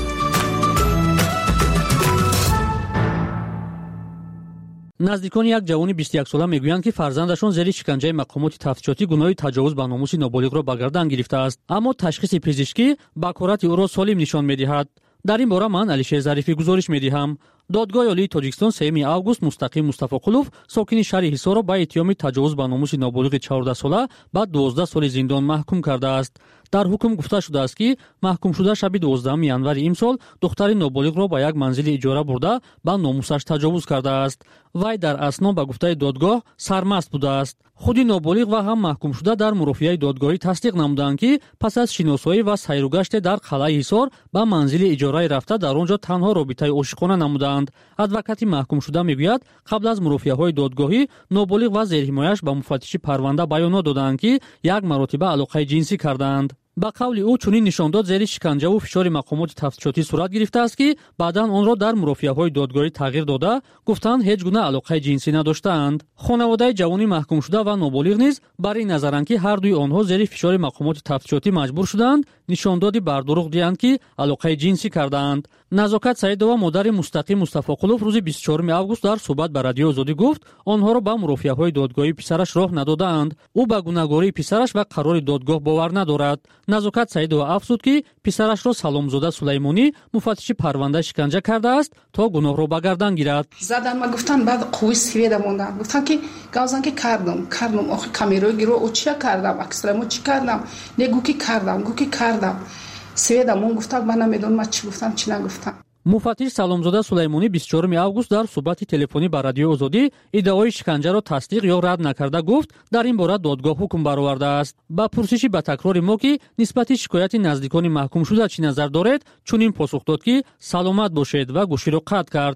نزدیکان یک جوان بیست و یک ساله میگویند که فرزندشان زیر شکنجه مقامات تفتیشاتی گناه تجاوز به ناموس نابالغ را به گردن گرفته است، اما تشخیص پزشکی بکارت او را سالم نشان میدهد. در این باره من علیشیر ظریفی گزارش میدهم. دادگاه عالی تاجیکستان سوم август مستقیم مصطفی قلوف ساکن شهر حصار را به اتهام تجاوز به ناموس نابالغ چهارده ساله با دوازده سال زندان محکوم کرده است. در حکم گفته شده است که محکوم شده شب دوازدهم январи امسال دختر نابالغ را به یک منزل اجاره برده به ناموسش تجاوز کرده است. وی در اسنا به گفته دادگاه سرمست بوده است. خود نابالغ و هم محکوم شده در مرافعه دادگاهی تصدیق نمودند که پس از شناسایی و سیر و گشت در قلعه حصار به منزل اجاره رفته در آنجا تنها رابطه عاشقانه نمودند. ادوکات محکوم شده میگوید قبل از مرافعه‌های دادگاهی نابالغ و زیرحمایه‌اش به مفتش پرونده بیانات دادند که یک مرتبه علاقه جنسی کردند. با قول او چنین نشان داد زیر شکنجه و فشار مقامات تفتیشاتی صورت گرفته است که بعداً آن را در مرافعه‌های دادگاهی تغییر داده گفتند هیچ گونه علاقه جنسی نداشتند. خانواده جوانی محکوم شده و نابالغ نیز برای نظرند که هر دوی آنها زیر فشار مقامات تفتیشاتی مجبور شدند نشان دادی بر دروغ دهند که علاقه جنسی کردند. نزاکت سعیدова مادر مستقیم مصطفی قلوف روز بیست و چهارم август در صحبت با رادیو آزادی گفت آنها را به مرافعه‌های دادگاهی پسرش راه ندادند. او به گونه‌گواری پسرش و قرار دادگاه باور ندارد. نزاکت سعیدова افزود که پسرش را سلامزاده سلیمانی مفتش پرونده شکنجه کرده است تا گناه را به گردن گیرد. زدن ما گفتن بعد قوی سویده موندن گفتن که گازن که کردم کردم آخه کامیرای گیرو او چی کردم اکسرمو چی کردم نگو کی کردم گو کی کردم سویده مون گفتن من نمیدونم ما چی گفتم چی نگفتم. مفتش سلامزاده سلیمانی بیست و چهارم август در صحبت تلفنی با رادیو آزادی ادعای شکنجه را تصدیق یا رد نکرده گفت در این باره دادگاه حکم برآورده است. با پرسشی به تکرار ما که نسبت شکایت نزدیکان محکوم شده چی نظر دارید چنین پاسخ داد که سلامت باشید و گوشی را قطع کرد.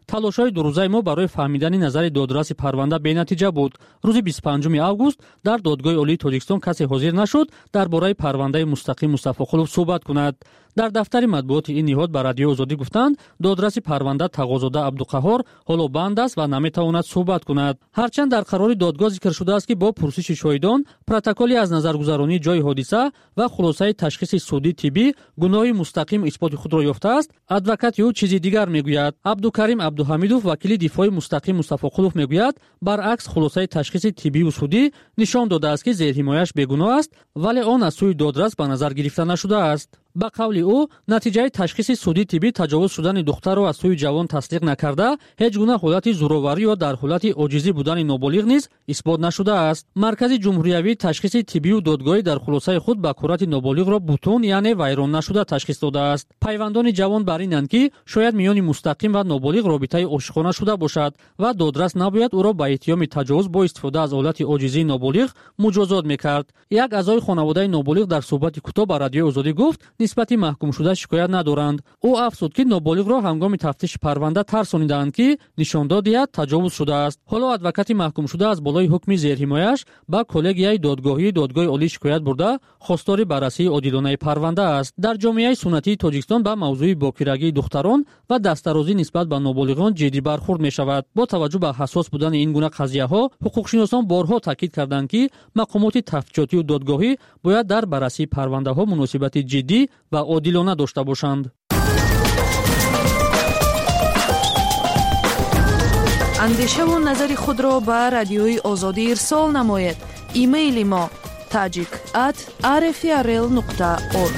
талошҳои ду рӯзаи мо барои фаҳмидани назари додраси парванда бенатиҷа буд. рӯзи бисту панҷуми август дар додгоҳи олии тоҷикистон касе ҳозир нашуд дар бораи парвандаи Мустақим Мустафоқулов суҳбат кунад. дар дафтари матбуоти ин ниҳод ба радиои Озодӣ гуфтанд, додраси парванда Тағозода Абдуқаҳҳор ҳоло банд аст ва наметавонад суҳбат кунад. ҳарчанд дар қарори додгоҳ зикр шудааст, ки бо пурсиши шоҳидон, протоколи аз назаргузаронии ҷойи ҳодиса ва хулосаи ташхиси судӣ тиббӣ гуноҳи Мустақим исботи худро ёфтааст, адвокати ӯ чизи дигар мегӯяд. Абдукарим Абдуҳамидов, вакили дифои Мустақим Мустафоқулов мегӯяд, баръакс хулосаи ташхиси тиббию судӣ нишон додааст, ки зерҳимояш бегуноҳ аст, вале он аз сӯи додрас ба назар гирифта нашудааст. ба қавли ӯ, натиҷаи ташхиси судӣ тиббӣ таҷовуз шудани духтарро аз сӯи ҷавон тасдиқ накарда, ҳеҷ гуна ҳолати зӯроварӣ ё дар ҳолати оҷизӣ будани ноболиғ низ исбот нашудааст. Маркази ҷумҳуриявии ташхиси тиббию додгоҳӣ дар хулосаи худ бакурати ноболиғро бутун, яъне вайрон нашуда ташхис додааст. пайвандони ҷавон бар инанд, ки шояд миёни Мустақим ва ноболиғ робитаи ошиқона шуда бошад ва додрас набояд ӯро ба иттиҳоми таҷовуз бо истифода аз ҳолати оҷизии ноболиғ муҷозот мекард. Як аъзои хонаводаи ноболиғ дар суҳбати кӯтоҳ ба радиои Озодӣ гуфт, нисбати маҳкумшуда шикоят надоранд. ӯ афзуд, ки ноболиғро ҳангоми тафтиши парванда тарсонидаанд, ки нишондод диҳад таҷовуз шудааст. ҳоло адвокати маҳкумшуда аз болои ҳукми зерҳимояш ба коллегияи додгоҳии додгоҳи олӣ шикоят бурда, хостори баррасии одилонаи парванда аст. дар ҷомеаи суннатии Тоҷикистон ба мавзӯи бокирагии духтарон ва дастарозӣ нисбат ба ноболиғон ҷиддӣ бархурд мешавад. бо таваҷҷӯҳ ба ҳассос будани ин гуна қазияҳо, ҳуқуқшиносон борҳо таъкид карданд, ки мақомоти тафтишотию додгоҳӣ бояд дар баррасии парвандаҳо муносибати ҷиддӣ ва одилона дошта бошанд. андешаву назари худро ба радиои Озодӣ ирсол намоед. имейли мо tajik at r f r l нуқта org.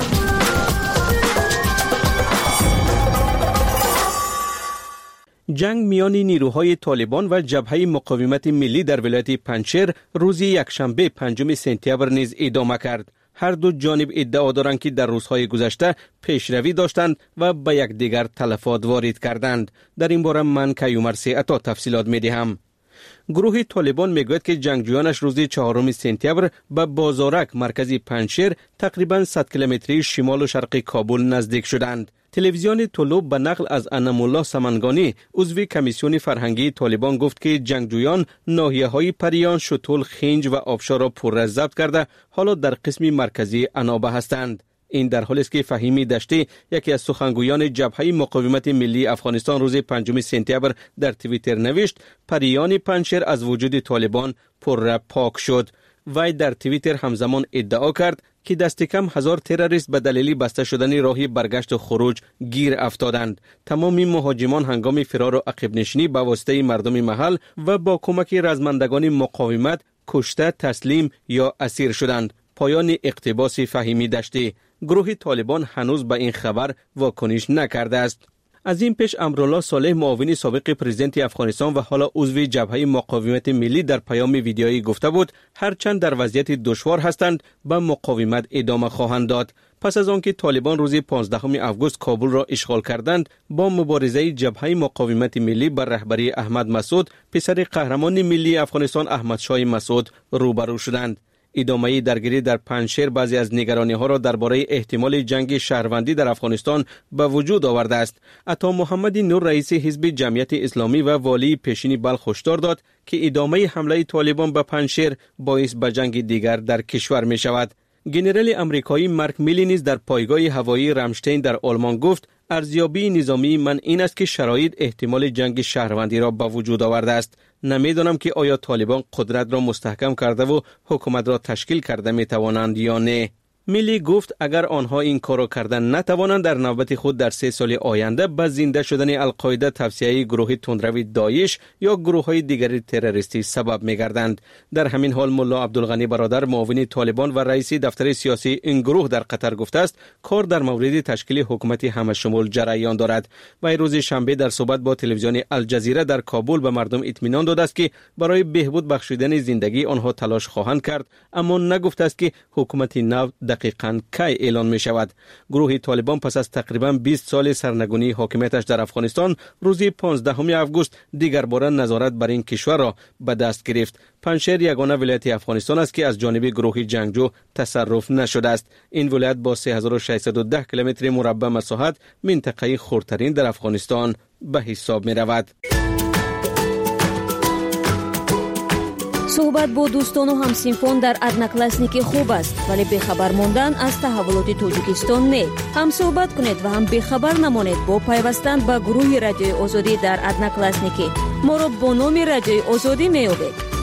جنگ میان نیروهای طالبان و جبهه مقاومت ملی در ولایت پنجشیر روز یکشنبه پنجم سپتامبر نیز ادامه کرد. هر دو جانب ادعا دارند که در روزهای گذشته پیشروی داشتند و به یکدیگر تلفات وارد کردند. در این باره من کیومرث عطا تفصیلات می‌دهم. گروه طالبان میگوید که جنگجویانش روز چهارم سپتامبر به بازارک مرکزی پنجشیر تقریباً صد کیلومتری شمال و شرق کابل نزدیک شدند. تلویزیون طلوع به نقل از انم‌الله سمنگانی عضو کمیسیون فرهنگی طالبان گفت که جنگجویان ناحیه‌های پریان، شتول، خنج و آبشار را پر ضبط کرده حالا در قسم مرکزی انابه هستند. این در حالی است که فهیمی دشتی یکی از سخنگویان جبهه مقاومت ملی افغانستان روز پنجم سپتامبر در توییتر نوشت پریان پنجشیر از وجود طالبان پر پاک شد. وی در توییتر همزمان ادعا کرد که دست کم هزار تروریست به دلیل بسته شدن راهی برگشت و خروج گیر افتادند. تمام مهاجمان هنگام فرار و عقب نشینی به واسطه مردم محل و با کمک رزمندگان مقاومت کشته، تسلیم یا اسیر شدند. پایان اقتباس فهیمی دشتی. گروه طالبان هنوز به این خبر واکنش نکرده است. از این پیش امرالله صالح معاون سابق پرزیدنت افغانستان و حالا عضو جبهه مقاومت ملی در پیام ویدیویی گفته بود هرچند در وضعیت دشوار هستند به مقاومت ادامه خواهند داد. پس از آنکه طالبان روز پانزدهم آگوست کابل را اشغال کردند با مبارزه جبهه مقاومت ملی بر رهبری احمد مسعود پسر قهرمان ملی افغانستان احمد شاه مسعود روبرو شدند. ادامه درگیری در پنجشیر بعضی از نگرانی ها را درباره احتمال جنگ شهروندی در افغانستان به وجود آورده است. عطا محمد نور رئیس حزب جمعیت اسلامی و والی پیشین بلخ هشدار داد که ادامه حمله طالبان به پنجشیر باعث به جنگ دیگر در کشور می شود. گنرال امریکایی مارک میلی نیز در پایگاه هوایی رامشتین در آلمان گفت ارزیابی نظامی من این است که شرایط احتمال جنگ شهروندی را به وجود آورده است. نمیدانم که آیا طالبان قدرت را مستحکم کرده و حکومت را تشکیل کرده می توانند یا نه. میلی گفت اگر آنها این کارو کردن نتوانند در نوبت خود در سه سال آینده به زنده شدن القاعده، توسعه گروه تندروی داعش یا گروه های دیگری تروریستی سبب میگردند. در همین حال ملا عبدالغنی برادر معاون طالبان و رئیس دفتر سیاسی این گروه در قطر گفته است کار در مورد تشکیل حکومت همه شمول جریان دارد. و روز شنبه در صحبت با تلویزیون الجزیره در کابل به مردم اطمینان داده است که برای بهبود بخشیدن زندگی آنها تلاش خواهند کرد، اما نگفته است که حکومت نو دقیقاً کی اعلان می شود. گروه طالبان پس از تقریباً بیست سال سرنگونی حاکمیتش در افغانستان روز پانزدهم آگوست دیگر بار نظارت بر این کشور را به دست گرفت. پنجشیر یگانه ولایت افغانستان است که از جانب گروه جنگجو تصرف نشده است. این ولایت با سه هزار و ششصد و ده کیلومتر مربع مساحت منطقه خردترین در افغانستان به حساب می رود. صحبت با دوستان و همسینفان در ادناکلاسنیک خوب است، ولی بیخبر ماندن از تحولات تاجیکستان نه. هم صحبت کنید و هم بیخبر نمانید با پیوستن به گروه رادیوی آزادی در ادناکلاسنیک. ما را با نام رادیوی آزادی میابید.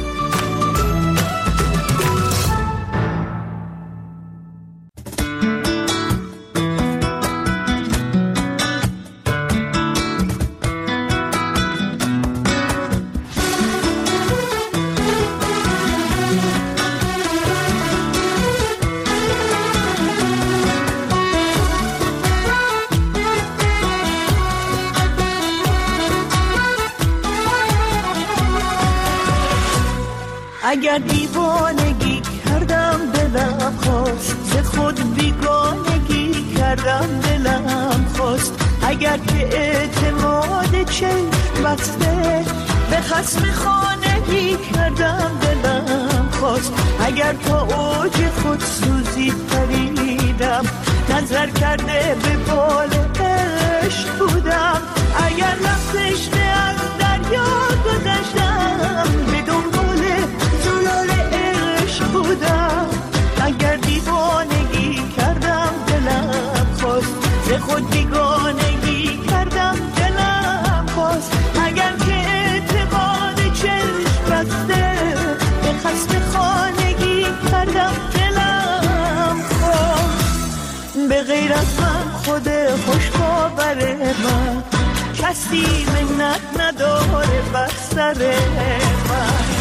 اگر دیوانگی کردم دلم خواست، ز خود بیگانگی کردم دلم خواست. اگر که اعتماد چشم بسته به خصم خانگی کردم دلم خواست. اگر تا اوج خود سوزی پریدم نظر کرده به بال عشق بودم. اگر رفتش از دریا گذشتم به دنبال زلال عشق بودم. اگر دیوانگی کردم دلم خواست، ز خود بیگانگی کردم دلم خواست. اگر که اعتماد چشم بسته به خصم خانگی کردم دلم خواست. به غیر از من خود خوشباور من کسی منت نداره بر سر من.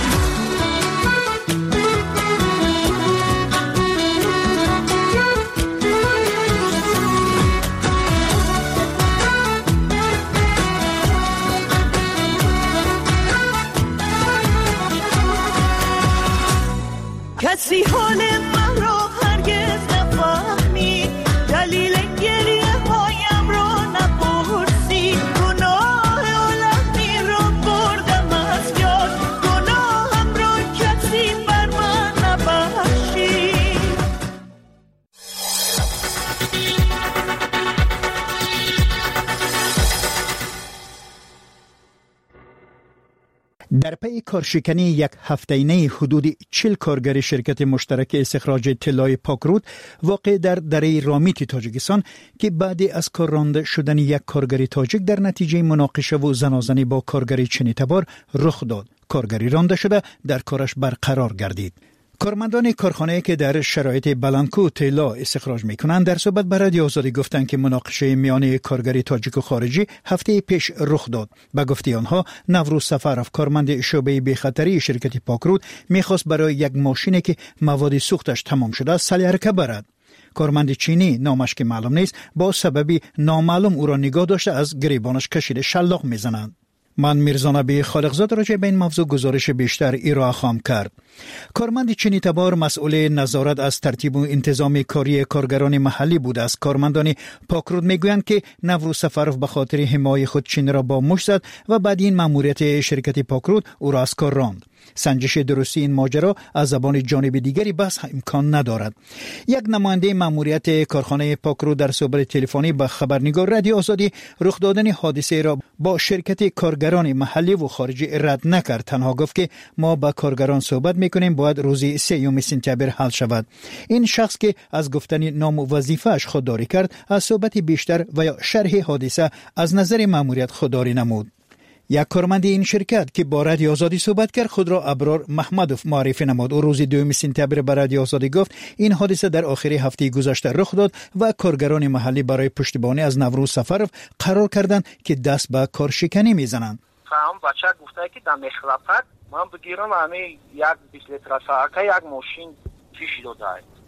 کسی حال من را هرگز نفهمید، دلیل گریه هایم را نپرسید. گناه عالمی را بردم از یاد، گناهم را کسی بر من نبخشید. در پی کارشکنی یک هفته‌ای حدود چهل کارگر شرکت مشترک استخراج طلای پاکرود واقع در دره رامیت تاجیکستان که بعد از کار رانده شدن یک کارگر تاجیک در نتیجه مناقشه و زنازنی با کارگر چینی تبار رخ داد. کارگری رانده شده در کارش برقرار گردید. کارمندان کارخانه که در شرایط بلندکو طلا استخراج میکنند در صحبت با رادیو آزادی گفتند که مناقشه میان کارگری تاجیک و خارجی هفته پیش رخ داد. به گفته آنها نوروز سفرف کارمند شعبه بی‌خطری شرکت پاکرود میخواست برای یک ماشینی که مواد سوختش تمام شده سلیرکه برد. کارمند چینی نامش که معلوم نیست با سببی نامعلوم او را نگاه داشته از گریبانش کشیده شلاق میزنند. من میرزانبی خالقزاد راجع به این موضوع گزارش بیشتر ارائه خواهم کرد. کارمند چینی تبار مسئول نظارت از ترتیب و انتظام کاری کارگران محلی بود. از کارمندان پاکرود میگویند که نوروز سفرف به خاطر حمایت خود چین را با مشت زد و بعد این ماموریت شرکت پاکرود او را از کار راند. سنجش درستی این ماجرا از زبان جانب دیگری بس امکان ندارد. یک نماینده ماموریت کارخانه پاکرود در صحبت تلفنی با خبرنگار رادیو آزادی رخ دادن حادثه را با شرکت کارگران محلی و خارجی رد نکرد. تنها گفت که ما با کارگران صحبت میکنیم، باید روز سوم سپتامبر حل شود. این شخص که از گفتن نام و وظیفه‌اش خودداری کرد از صحبت بیشتر و یا شرح حادثه از نظر ماموریت خودداری نمود. یک کارمند این شرکت که با رادیو آزادی صحبت کرد خود را ابرار محمدوف معرفی نمود. او روز دوم سپتامبر به رادیو آزادی گفت این حادثه در آخر هفته گذشته رخ داد و کارگران محلی برای پشتیبانی از نوروز سفر قرار کردند که دست به کارشکنی میزنند. فهم بچه گفته که در مخلفت من بگیرم همه یک بیست لیتر سرکه یک ماشین پیش داده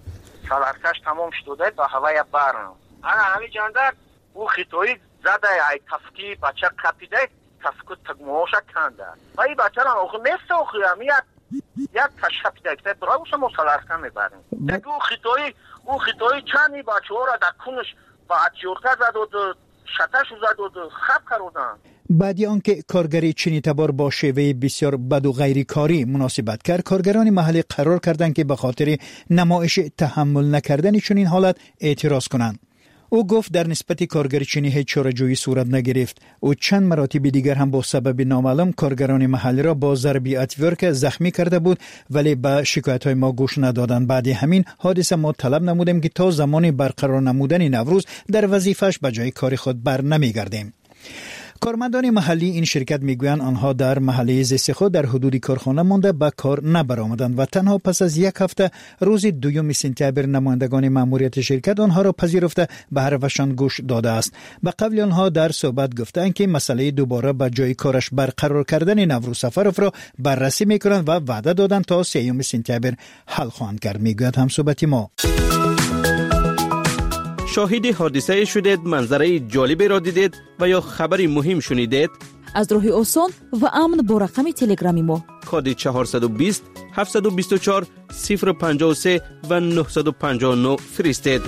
سرکش تمام شده تا هوای برنم انا همه جاندر او خطایی زده ای تفکی بچه کپیده تفکت تگموشا کنده و این بچه هم اوخی نیست اوخی همی یک یک کشف دیگه برای اون مسلح میبریم دیگه او خطایی او خطایی چندی بچه ها را در کنش با اتیورته زد و شتش زد و خب کردن. بعد آنکه کارگری چینی تبار با شیوه بسیار بد و غیر کاری مناسبت کرد، کارگران محلی قرار کردند که به خاطر نمایش تحمل نکردن چنین حالت اعتراض کنند. او گفت در نسبت کارگر چینی هیچ چاره‌جویی صورت نگرفت. او چند مراتب دیگر هم با سبب نامعلوم کارگران محلی را با ضربی اتورک زخمی کرده بود، ولی به شکایت‌های ما گوش ندادند. بعد همین حادثه ما طلب نمودیم که تا زمان برقرار نمودن نوروز در وظیفه‌اش به جای کار خود بر نمیگردیم. کارمندان محلی این شرکت میگویند آنها در محله زیست خود در حدود کارخانه مانده به کار نبرآمدند و تنها پس از یک هفته روز دوم سپتامبر نمایندگان مأموریت شرکت آنها را پذیرفته به حرفشان گوش داده است. به قول آنها در صحبت گفتند که مسئله دوباره به جای کارش برقرار کردن نوروز سفرов را بررسی میکنند و وعده دادند تا سوم سپتامبر حل خواهند کرد. میگوید همصحبت ما. شاهد حادثه شدید، منظره جالبی را دیدید و یا خبری مهم شنیدید؟ از راه آسان و امن با رقم تلگرامی ما کد چهارصد و بیست هفتصد و بیست و چهار صفر پنجاه و سه و نهصد و پنجاه و نه فرستید.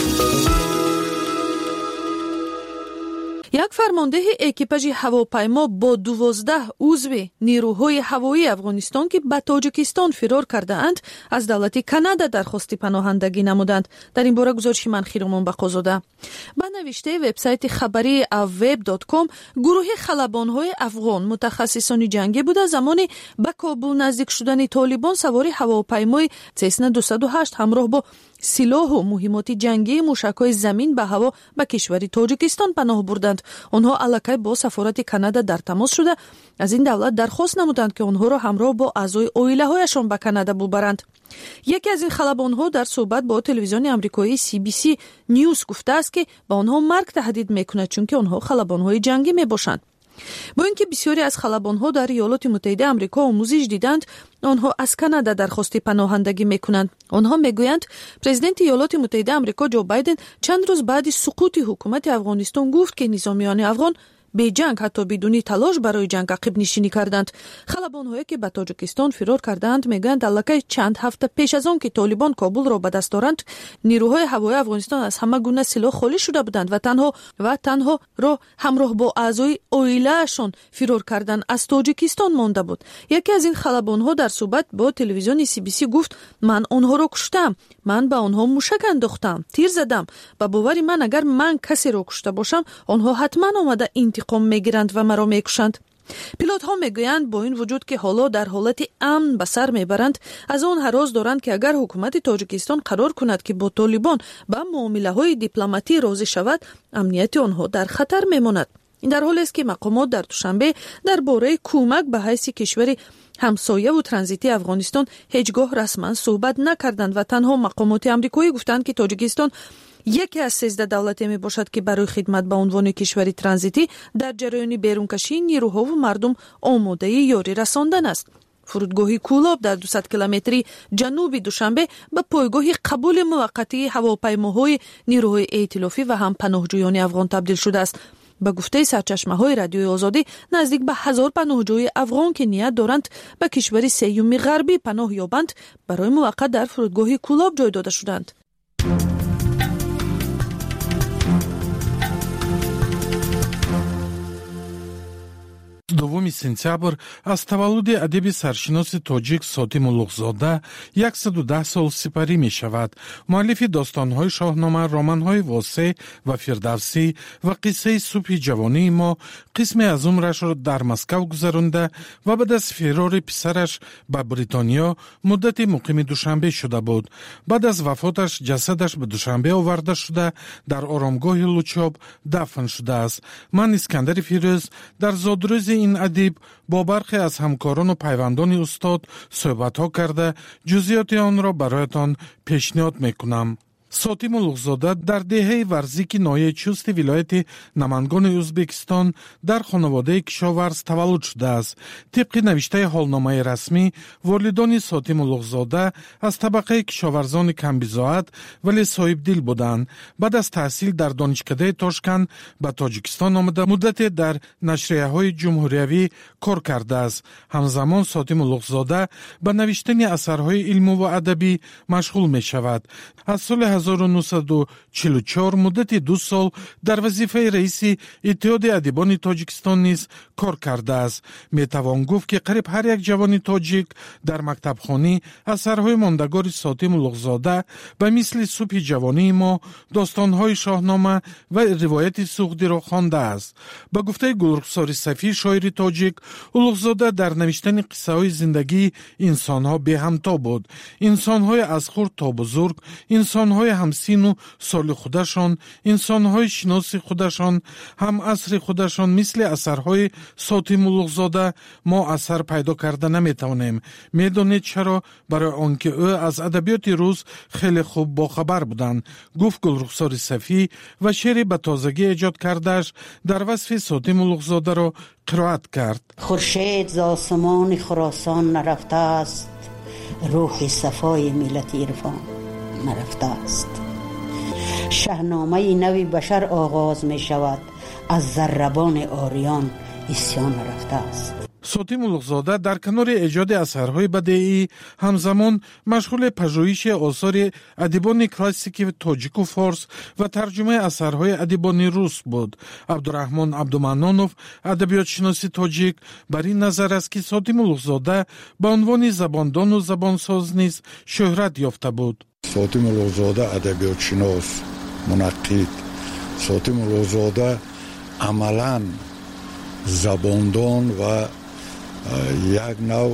یک فرمانده اکیپاژ هواپیما با دوازده عضو نیروهای هوایی افغانستان که به تاجیکستان فرار کرده اند از دولت کانادا درخواست پناهندگی نمودند. در این باره گزارش من خیرمان بقازاده. به نوشته وبسایت خبری اووب دات کام، گروه خلبان‌های افغان متخصصان جنگی بوده زمانی به کابل نزدیک شدن طالبان سوار هواپیمای سسنا دویست و هشت همراه با سلاح و مهمات جنگی موشک‌های زمین به هوا به کشور تاجیکستان پناه بردند. آنها الکی با سفارت کانادا در تماس شده از این دولت درخواست نمودند که آنها را همراه با اعضای عائله‌هایشان به کانادا ببرند. یکی از این خلبان‌ها در صحبت با تلویزیون آمریکایی سی بی سی نیوز گفته است که با آنها مرگ تهدید می‌کند چون که آنها خلبان‌های جنگی میباشند. با اینکه بسیاری از خلبان‌ها در ایالات متحده آمریکا آموزش دیدند، آنها از کانادا درخواست پناهندگی میکنند. آنها میگویند پرزیدنت ایالات متحده آمریکا جو بایدن چند روز بعد سقوط حکومت افغانستان گفت که نظامیان افغان به جنگ حتی بدون تلاش برای جنگ عقب نشینی کردند. خلبان‌هایی که به تاجیکستان فرار کردند میگویند الکی چند هفته پیش از آن که طالبان کابل را به دست دارند، نیروهای هوایی افغانستان از همه گونه سلاح خالی شده بودند و تنها و تنها را همراه با اعضای عائله‌شان فرار کردن از تاجیکستان مانده بود. یکی از این خلبان‌ها در صحبت با تلویزیون سی بی سی گفت من آنها را کشتم، من به آنها موشک انداختم، تیر زدم. به باور من اگر من کسی را کشته باشم آنها حتما آمده انتقام میگیرند و مرا میکشند. پیلوت ها میگویند با این وجود که حالا در حالت امن به سر میبرند، از آن هراس دارند که اگر حکومت تاجیکستان قرار کند که با طالبان به معامله های دیپلماتی راضی شود، امنیت آنها در خطر میماند. این در حالی است که مقامات در دوشنبه درباره کمک به حیث کشور همسایه و ترانزیتی افغانستان هیچگاه رسما صحبت نکردند و تنها مقامات آمریکایی گفتند که تاجیکستان یکی از سیزده دولتی می باشد که برای خدمت به عنوان کشوری ترانزیتی در جریان بیرونکشی نیروها و مردم آماده یاری رساندن است. فرودگاه کولاب در دویست کیلومتری جنوب دوشنبه به پایگاه قبول موقتی هواپیماهای نیروهای ائتلافی و هم پناهجویان افغان تبدیل شده است. به گفته سرچشمه‌های رادیوی آزادی، نزدیک به هزار پناهجوی افغان که نیت دارند به کشور سیوم غربی پناه یابند برای موقت در فرودگاه کولاب جای داده شدند. دوم сентябр аз таваллуди адиби саршиноси тоҷик Сотим Улуғзода сад و ده сол сипарӣ мешавад. муаллифи достонҳои шоҳнома, романҳои восеъ ва фирдавсӣ ва қиссаи субҳи ҷавонии мо қисме аз умрашро дар Москав гузаронда ва баъд аз фирори писараш ба Бритониё муддати муқими Душанбе шуда буд. баъд аз вафоташ ҷасадаш ба Душанбе оварда шуда дар оромгоҳи Лучоб дафн шудааст. ман Искандари Фирӯз дар зодурӯзи این ادیب با برخی از همکاران و پیوندان استاد صحبت‌ها کرده جزئیات آن را برایتان پیشنهاد میکنم. ساتیم اولوغزاده در دهه ورزیک ناحیه چوست ولایت نمنگان ازبکستان در خانواده کشاورز تولد شده است. طبق نوشته حالنامه رسمی، والدان ساتیم اولوغزاده از طبقه کشاورزان کمبزاعت ولی صاحب دل بودند. بعد از تحصیل در دانشکده تاشکند به تاجیکستان آمده مدت در نشریه های جمهوریوی کار کرده است. همزمان ساتیم اولوغزاده به نوشتن اثرهای علمی و ادبی مشغول می شود. از سال هزار و نهصد و چهل و چهار مدت دو سال در وظیفه رئیس اتحاد ادیبان تاجیکستان نیز کار کرده است. می توان گفت که قریب هر یک جوان تاجیک در مکتبخانه اثرهای ماندگار ساتیم اولوغزاده به مثل صبح جوانی ما، داستانهای شاهنامه و روایت سوخدی را خوانده است. به گفته گلرخسار صفی شاعر تاجیک، اولوغزاده در نوشتن قصه های زندگی انسانها به همتا بود. انسانهای از خرد تا بزرگ، انسانهای همسین و سال خودشان، انسانهای شناس خودشان، هم عصر خودشان. مثل اثرهای ساتیم اولوغزاده ما اثر پیدا کرده نمیتوانیم. میدانید چرا؟ برای آنکه او از ادبیات روز خیلی خوب باخبر بودند، گفت گلرخسار صفی و شعری به تازگی ایجاد کردهش در وصف ساتیم اولوغزاده را قرائت کرد. خورشید ز آسمان خراسان نرفته است، روح صفای ملت عرفان نرفته است. شاهنامه نوی بشر آغاز می شود، از ضربان آریان اسیان رفته است. ساتیم اولوغزاده در کنار ایجاد اثرهای بدیعی همزمان مشغول پژوهش آثار ادیبان کلاسیک تاجیک و فارس و ترجمه اثرهای ادیبان روس بود. عبدالرحمن عبدالمنانوف ادبیات شناس تاجیک بر این نظر است که ساتیم اولوغزاده به عنوان زباندان و زبانساز نیز شهرت یافته بود. ساتیم اولوغزاده ادبیات شناس، منقد، ساتیم اولوغزاده عملاً زباندان و یک نوع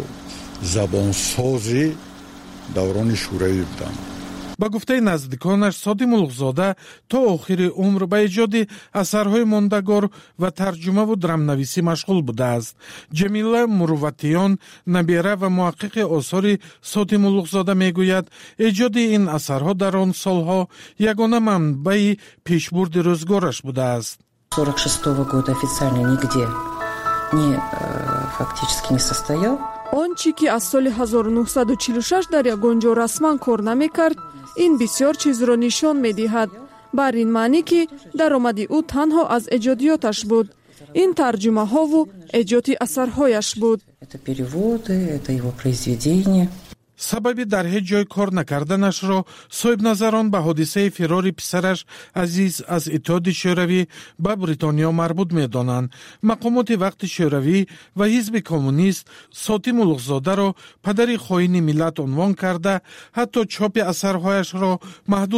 زبانسازی دوران شوروی بودند. با گفته نزدیکانش ساتیم اولوغزاده تا آخر عمر به ایجاد اثرهای ماندگار و ترجمه و درامنویسی مشغول بوده است. جمیله مروتیان، نبیره و محقق آثار ساتیم اولوغزاده میگوید ایجاد این اثرها در آن سالها یگانه منبع پیشبرد روزگارش بوده است. сорок шестого года официально нигде не фактически не состоял. Он чи ки аз соли ҳазору нуҳсаду чилу шаш дар ягон ҷо расман кор намекард, ин бисёр чизро нишон медиҳад. бар ин маънӣ ки даромади ӯ танҳо аз эҷодиёташ буд. ин тарҷумаҳову эҷоди асарҳояш буд. Это переводы, это его произведения. سبب در هیچ جای کار نکردنش را صاحب نظران به حادثه فرار پسرش عزیز از اتحاد شوروی به بریتانیا مربوط می دانند. مقامات وقت شوروی و حزب کمونیست ساتیم اولوغزاده را پدر خائن ملت عنوان کرده، حتی چاپ اثرهایش را محدود